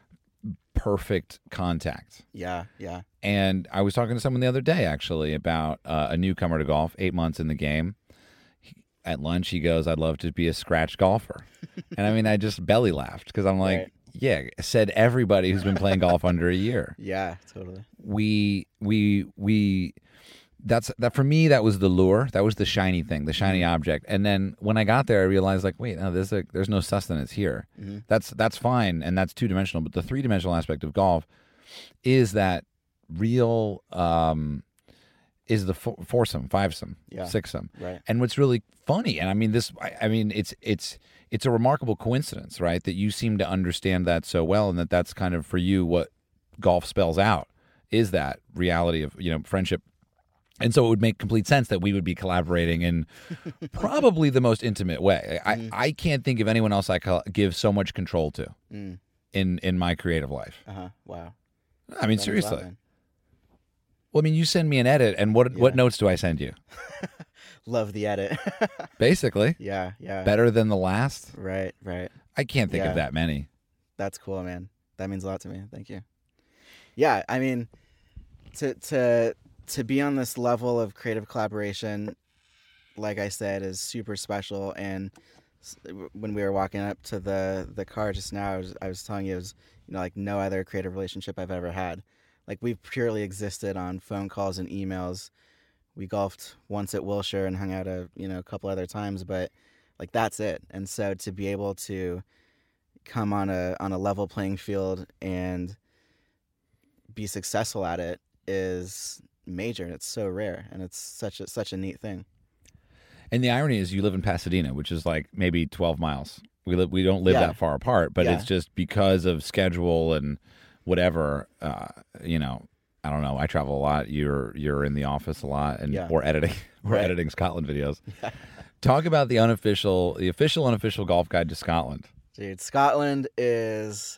perfect contact. yeah, yeah. And I was talking to someone the other day actually about uh, a newcomer to golf, eight months in the game. He, at lunch, he goes, "I'd love to be a scratch golfer," and I mean, I just belly laughed because I'm like. Right. Yeah, said everybody who's been playing golf under a year. Yeah, totally. We we we that's that for me that was the lure. That was the shiny thing, the shiny object. And then when I got there I realized like, wait, no, there's a, there's no sustenance here. Mm-hmm. That's that's fine and that's two-dimensional, but the three-dimensional aspect of golf is that real um is the fo- foursome, fivesome, Yeah. sixsome. Right. And what's really funny, and I mean this, I, I mean it's it's it's a remarkable coincidence, right? That you seem to understand that so well, and that that's kind of for you what golf spells out is that reality of you know friendship. And so it would make complete sense that we would be collaborating in probably the most intimate way. I, Mm. I can't think of anyone else I co- give so much control to Mm. in in my creative life. Uh huh. Wow. I mean, That means a lot, seriously. man. Well, I mean, you send me an edit, and what what Yeah. notes do I send you? Love the edit. Basically, yeah, yeah. better than the last. Right, right. I can't think Yeah. of that many. That's cool, man. That means a lot to me. Thank you. Yeah, I mean, to to to be on this level of creative collaboration, like I said, is super special. And s- when we were walking up to the the car just now, I was, I was telling you, it was you know like no other creative relationship I've ever had. Like we've purely existed on phone calls and emails. We golfed once at Wilshire and hung out a you know a couple other times, but like that's it. And so to be able to come on a on a level playing field and be successful at it is major. It's so rare, and it's such a such a neat thing. And the irony is, you live in Pasadena, which is like maybe twelve miles. We live, we don't live Yeah. that far apart, but Yeah. it's just because of schedule and whatever. Uh, you know, I don't know. I travel a lot. You're you're in the office a lot, and Yeah. we're editing. We're Right. editing Scotland videos. Talk about the unofficial, the official unofficial golf guide to Scotland. Dude, Scotland is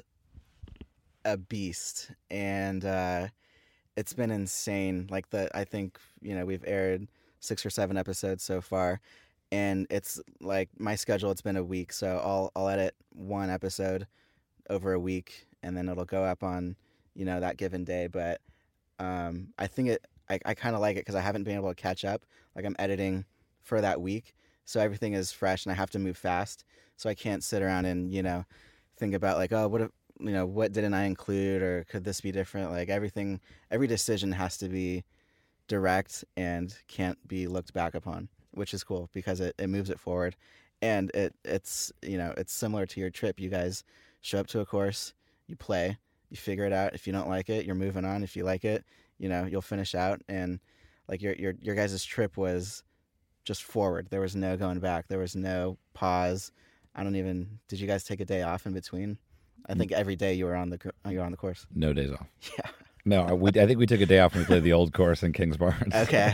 a beast, and uh, it's been insane. Like the, I think you know we've aired six or seven episodes so far, and it's like my schedule. It's been a week, so I'll I'll edit one episode over a week, and then it'll go up on you know that given day. But um, I think it, I, I kind of like it because I haven't been able to catch up. Like I'm editing for that week, so everything is fresh, and I have to move fast. So I can't sit around and you know think about like, oh, what if, you know what didn't I include, or could this be different? Like everything, every decision has to be direct and can't be looked back upon, which is cool because it, it moves it forward. And it it's you know it's similar to your trip. You guys show up to a course, you play, you figure it out. If you don't like it, you're moving on. If you like it, you know you'll finish out. And like your your your guys' trip was just forward. There was no going back. There was no pause. I don't even. Did you guys take a day off in between? I think every day you were on the cr- you were on the course. No days off. Yeah. No, we, I think we took a day off when we played the old course in Kings Barnes. Okay.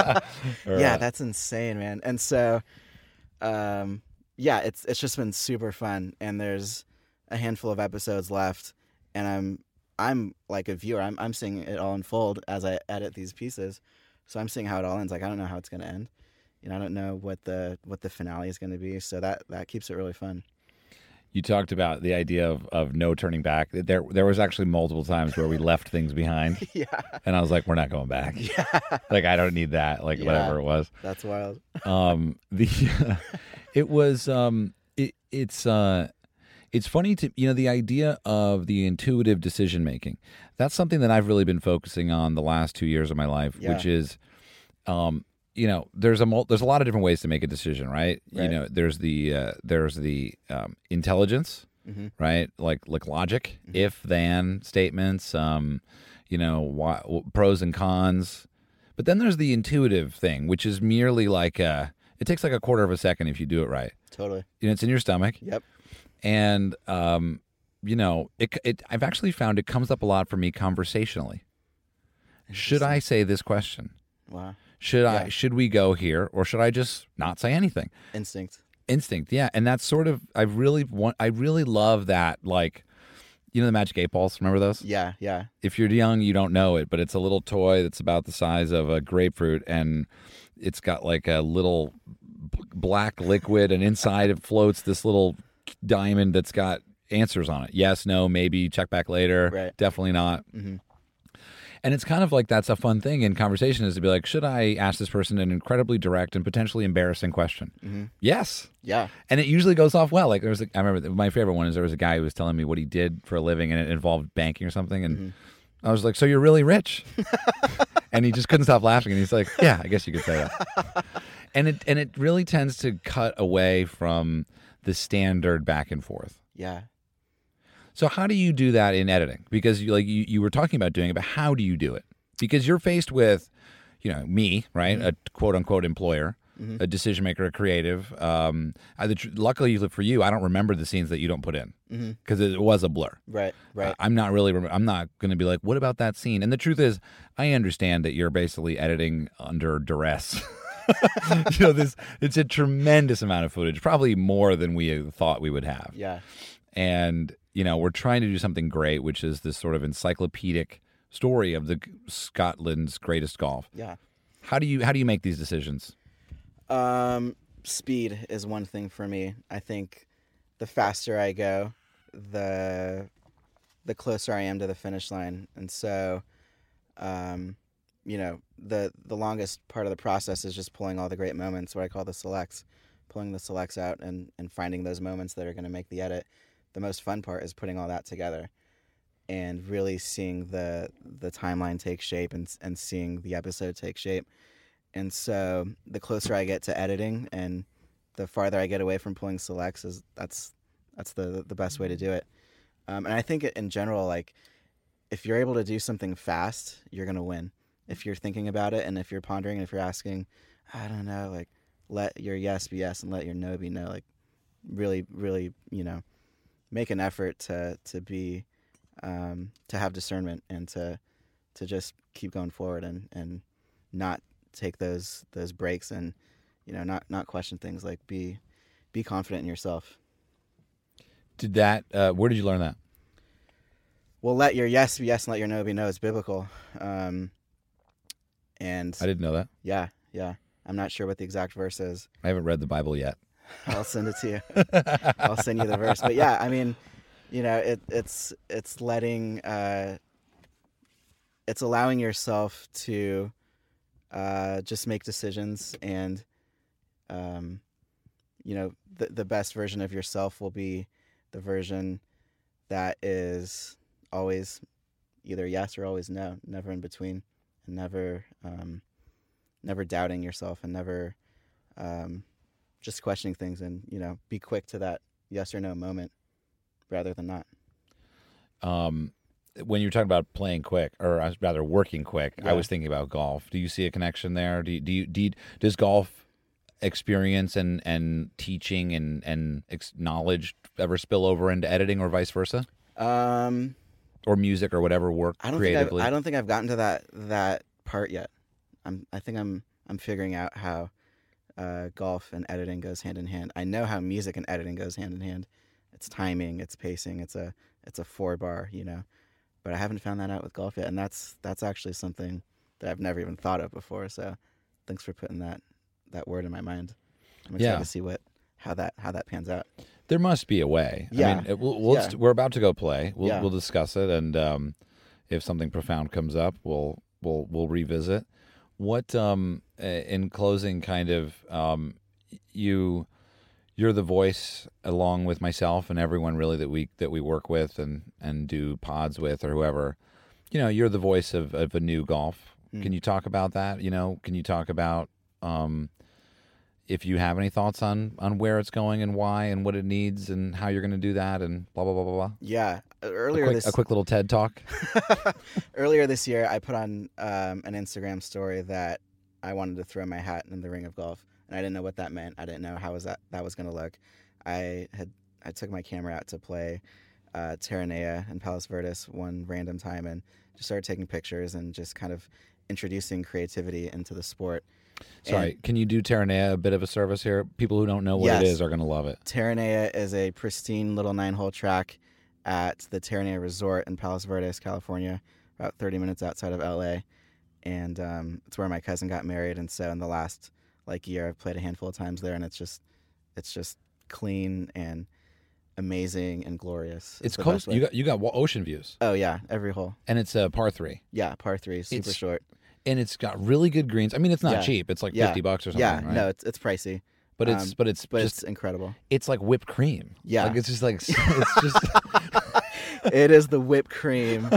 Or, yeah, uh, that's insane, man. And so, um, yeah, it's it's just been super fun. And there's a handful of episodes left, and I'm I'm like a viewer. I'm I'm seeing it all unfold as I edit these pieces. So I'm seeing how it all ends. Like I don't know how it's gonna end. You know, I don't know what the what the finale is gonna be. So that that keeps it really fun. You talked about the idea of, of no turning back. There there was actually multiple times where we left things behind. Yeah. And I was like, we're not going back. Yeah. Like, I don't need that, like, Yeah. whatever it was. That's wild. Um, the it was um, it it's uh, it's funny to you know the idea of the intuitive decision making. That's something that I've really been focusing on the last two years of my life, Yeah. which is, um, you know, there's a mul- there's a lot of different ways to make a decision, right? You Right. know, there's the uh, there's the um, intelligence, Mhm. right? Like like logic, if then statements, um, you know, why, pros and cons. But then there's the intuitive thing, which is merely like a, it takes like a quarter of a second if you do it right. Totally. You know, it's in your stomach, Yep. and um, you know, it, it. I've actually found it comes up a lot for me conversationally. Should I say this question? Wow. Should I? Yeah. Should we go here, or should I just not say anything? Instinct. Instinct, yeah, and that's sort of. I really want. I really love that. Like, you know, the Magic Eight Balls. Remember those? Yeah. Yeah. If you're young, you don't know it, but it's a little toy that's about the size of a grapefruit, and it's got like a little b- black liquid, and inside it floats this little diamond that's got answers on it. Yes, no, maybe, check back later. Right. Definitely not. Mm-hmm. And it's kind of like that's a fun thing in conversation is to be like, should I ask this person an incredibly direct and potentially embarrassing question? Mm-hmm. Yes. Yeah. And it usually goes off well. Like there was, a, I remember my favorite one is there was a guy who was telling me what he did for a living, and it involved banking or something. And Mm-hmm. I was like, "So you're really rich?" And he just couldn't stop laughing. And he's like, "Yeah, I guess you could say that." And it and it really tends to cut away from the standard back and forth. Yeah. So how do you do that in editing? Because you like you, you were talking about doing it, but how do you do it? Because you're faced with, you know, me, right, Mm-hmm. a quote unquote employer, Mhm. a decision maker, a creative. Um, I, the, tr- luckily for you, I don't remember the scenes that you don't put in Mm-hmm. because it was a blur. Right. Right. Uh, I'm not really. Rem- I'm not going to be like, what about that scene? And the truth is, I understand that you're basically editing under duress. You know, this it's a tremendous amount of footage, probably more than we thought we would have. Yeah. And you know, we're trying to do something great, which is this sort of encyclopedic story of the Scotland's greatest golf. Yeah. How do you how do you make these decisions? Um, speed is one thing for me. I think the faster I go, the the closer I am to the finish line. And so, um, you know, the the longest part of the process is just pulling all the great moments, what I call the selects, pulling the selects out and, and finding those moments that are going to make the edit. The most fun part is putting all that together and really seeing the the timeline take shape and and seeing the episode take shape. And so the closer I get to editing and the farther I get away from pulling selects, is that's that's the the best way to do it. Um, and I think in general, like if you're able to do something fast, you're gonna win. If you're thinking about it and if you're pondering, and if you're asking, I don't know, like let your yes be yes and let your no be no. Like really, really, you know, make an effort to to be um, to have discernment and to to just keep going forward and, and not take those those breaks and you know not not question things. Like be be confident in yourself. Did that? Uh, where did you learn that? Well, let your yes be yes and let your no be no is biblical. Um, and I didn't know that. yeah, yeah. I'm not sure what the exact verse is. I haven't read the Bible yet. I'll send it to you. I'll send you the verse. But yeah, I mean, you know, it, it's it's letting, uh, it's allowing yourself to uh, just make decisions, and um, you know, the the best version of yourself will be the version that is always either yes or always no, never in between, and never um, never doubting yourself, and never um, just questioning things, and you know, be quick to that yes or no moment rather than not. Um, when you're talking about playing quick, or uh, rather working quick, I Yeah. was thinking about golf. Do you see a connection there? Do you, do you, do you, does golf experience and, and teaching and, and ex- knowledge ever spill over into editing or vice versa? Um, Or music or whatever work I don't creatively? think I've, I don't think I've gotten to that that part yet. I'm I think I'm I'm figuring out how uh, golf and editing goes hand in hand. I know how music and editing goes hand in hand. It's timing, it's pacing, it's a it's a four bar, you know. But I haven't found that out with golf yet, and that's that's actually something that I've never even thought of before. So, thanks for putting that that word in my mind. I'm excited Yeah. to see what how that how that pans out. There must be a way. Yeah. I mean, it, we'll, we'll Yeah. we're about to go play. We'll Yeah. we'll discuss it, and um, if something profound comes up, we'll we'll we'll revisit. What um, uh, in closing, kind of um, you you're the voice along with myself and everyone really that we that we work with and and do pods with or whoever. You know, you're the voice of, of a new golf. Mm. Can you talk about that? You know, can you talk about um, if you have any thoughts on on where it's going and why and what it needs and how you're going to do that and blah blah blah blah blah. Yeah, A earlier quick, this a quick little TED talk. earlier this year, I put on um, an Instagram story that I wanted to throw my hat in the ring of golf, and I didn't know what that meant. I didn't know how was that that was going to look. I had I took my camera out to play uh, Terranea and Palos Verdes one random time, and just started taking pictures and just kind of introducing creativity into the sport. Sorry, And can you do Terranea a bit of a service here? People who don't know what Yes. it is are going to love it. Terranea is a pristine little nine-hole track at the Terranea Resort in Palos Verdes, California, about thirty minutes outside of L A. And um, it's where my cousin got married. And so in the last like year, I've played a handful of times there, and it's just it's just clean and amazing and glorious. It's the coast. best way- You got you got wa- ocean views, Oh yeah, every hole. and it's a par three, Yeah, par three, super It's- short. and it's got really good greens. I mean, it's not Yeah. cheap. It's like Yeah. fifty bucks or something. Yeah, right? no, it's it's pricey, but it's um, but it's but just it's incredible. it's like whipped cream. Yeah. like it's just like it's just It is the whipped cream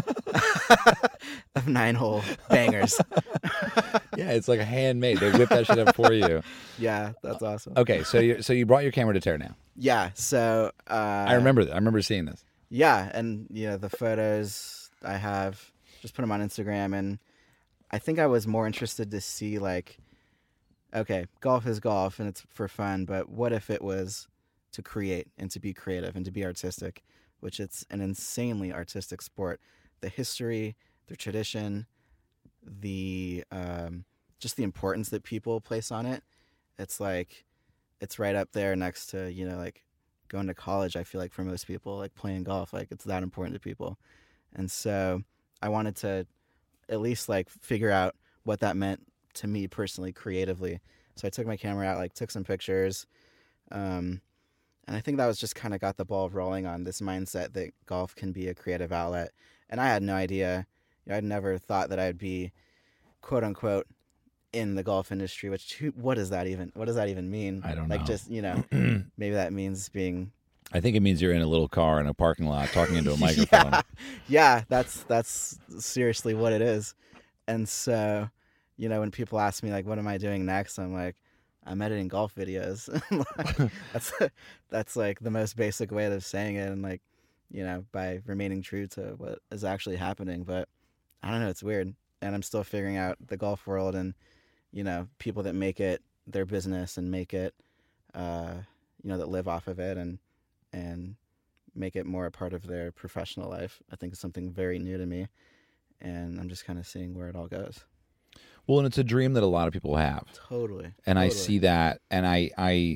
of nine-hole bangers. yeah, it's like handmade. They whip that shit up for you. Yeah, that's awesome. Okay, so you so you brought your camera to Terranea. Yeah, so uh, I remember that. I remember seeing this. Yeah, and you know the photos I have, just put them on Instagram, and I think I was more interested to see like, okay, golf is golf and it's for fun, but what if it was to create and to be creative and to be artistic, which it's an insanely artistic sport. The history, the tradition, the um, just the importance that people place on it. It's like it's right up there next to, you know, like going to college. I feel like for most people, like playing golf, like it's that important to people. And so I wanted to at least like figure out what that meant to me personally, creatively. So I took my camera out, like took some pictures. Um, and I think that was just kind of got the ball rolling on this mindset that golf can be a creative outlet. And I had no idea, you know, I'd never thought that I'd be quote unquote in the golf industry, which who, what does that even, what does that even mean? I don't like know. just, you know, maybe that means being, I think it means you're in a little car in a parking lot talking into a microphone. yeah, yeah, that's, that's seriously what it is. And so, you know, when people ask me like, what am I doing next? I'm like, I'm editing golf videos. that's, that's like the most basic way of saying it. And like, you know, by remaining true to what is actually happening. But I don't know, it's weird. And I'm still figuring out the golf world and, you know, people that make it their business and make it, uh, you know, that live off of it and, and make it more a part of their professional life. I think it's something very new to me. And I'm just kind of seeing where it all goes. Well, and it's a dream that a lot of people have. Totally. And I totally. see that, and I, I,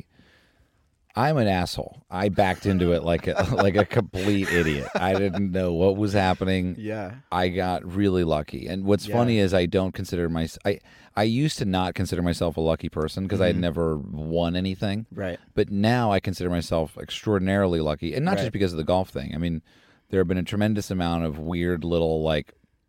I'm an asshole. I backed into it like a like a complete idiot. I didn't know what was happening. Yeah. I got really lucky. And what's Yeah. funny is I don't consider my I I used to not consider myself a lucky person because I had Mhm. never won anything. Right. But now I consider myself extraordinarily lucky, and not Right. just because of the golf thing. I mean, there have been a tremendous amount of weird little like.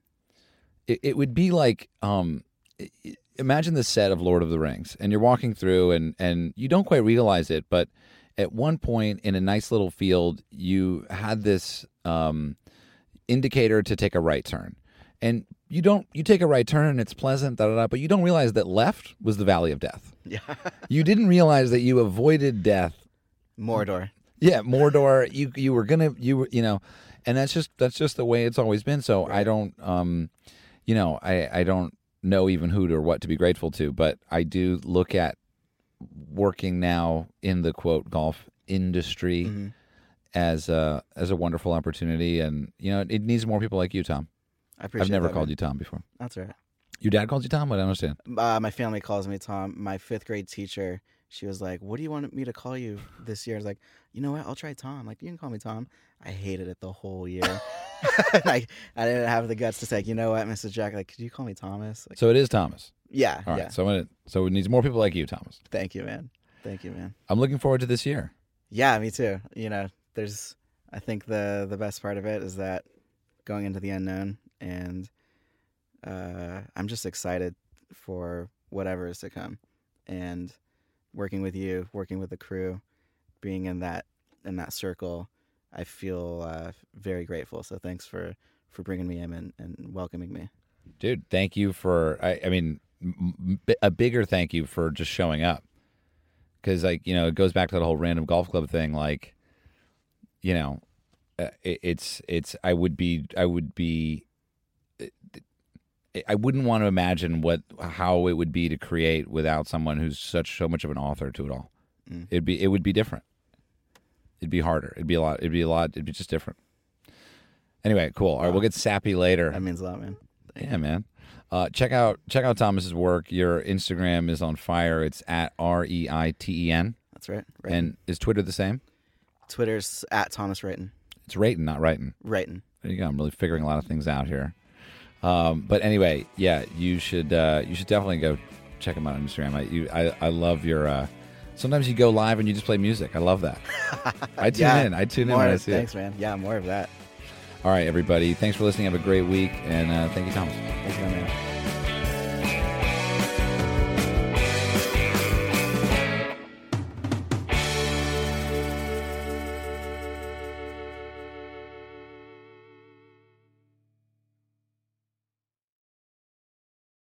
It, it would be like um. i- i- Imagine the set of Lord of the Rings, and you're walking through, and, and you don't quite realize it, but at one point in a nice little field, you had this um, indicator to take a right turn, and you don't you take a right turn, and it's pleasant, da da da, but you don't realize that left was the Valley of Death. Yeah. You didn't realize that you avoided death. Mordor. Yeah, Mordor. You you were gonna you were you know, and that's just that's just the way it's always been. So I don't um, you know, I I don't know even who or what to be grateful to, but I do look at working now in the quote golf industry Mm-hmm. as a as a wonderful opportunity, and you know it needs more people like you, Tom. I appreciate I've never that, called man. you Tom before. That's all right. Your dad called you Tom? I don't understand. Uh, my family calls me Tom. My fifth grade teacher, she was like, "What do you want me to call you this year?" I was like, "You know what? I'll try Tom. Like, you can call me Tom." I hated it the whole year. Like, I didn't have the guts to say, "You know what, Mister Jack? Like, could you call me Thomas?" Like, So it is Thomas. yeah, All right. yeah. So I'm gonna, so it needs more people like you, Thomas. Thank you, man. Thank you, man. I'm looking forward to this year. Yeah, me too. You know, there's. I think the the best part of it is that going into the unknown, and uh, I'm just excited for whatever is to come, and working with you, working with the crew, being in that in that circle. I feel uh, very grateful. So thanks for, for bringing me in and, and welcoming me. Dude, thank you for, I, I mean, m- m- a bigger thank you for just showing up. Because, like, you know, it goes back to that whole random golf club thing. Like, you know, uh, it, it's, it's, I would be, I would be, I wouldn't want to imagine what, how it would be to create without someone who's such, so much of an author to it all. Mm. It'd be, it would be different. It'd be harder. It'd be a lot, it'd be a lot, it'd be just different. Anyway, cool. All right, we'll get sappy later. That means a lot, man. Thank Yeah, man. Uh, check out check out Thomas's work. Your Instagram is on fire. It's at R E I T E N. That's right. Right. And is Twitter the same? Twitter's at Thomas Wrighton. It's Rayton, not Wrighton. Wrighton. There you go. I'm really figuring a lot of things out here. Um, but anyway, yeah, you should uh, you should definitely go check him out on Instagram. I you, I, I love your. Uh, sometimes you go live and you just play music. I love that. I tune Yeah, in. I tune in more, when I see thanks, it. man. Yeah, more of that. All right, everybody. Thanks for listening. Have a great week, and uh, thank you, Thomas. Thanks, man.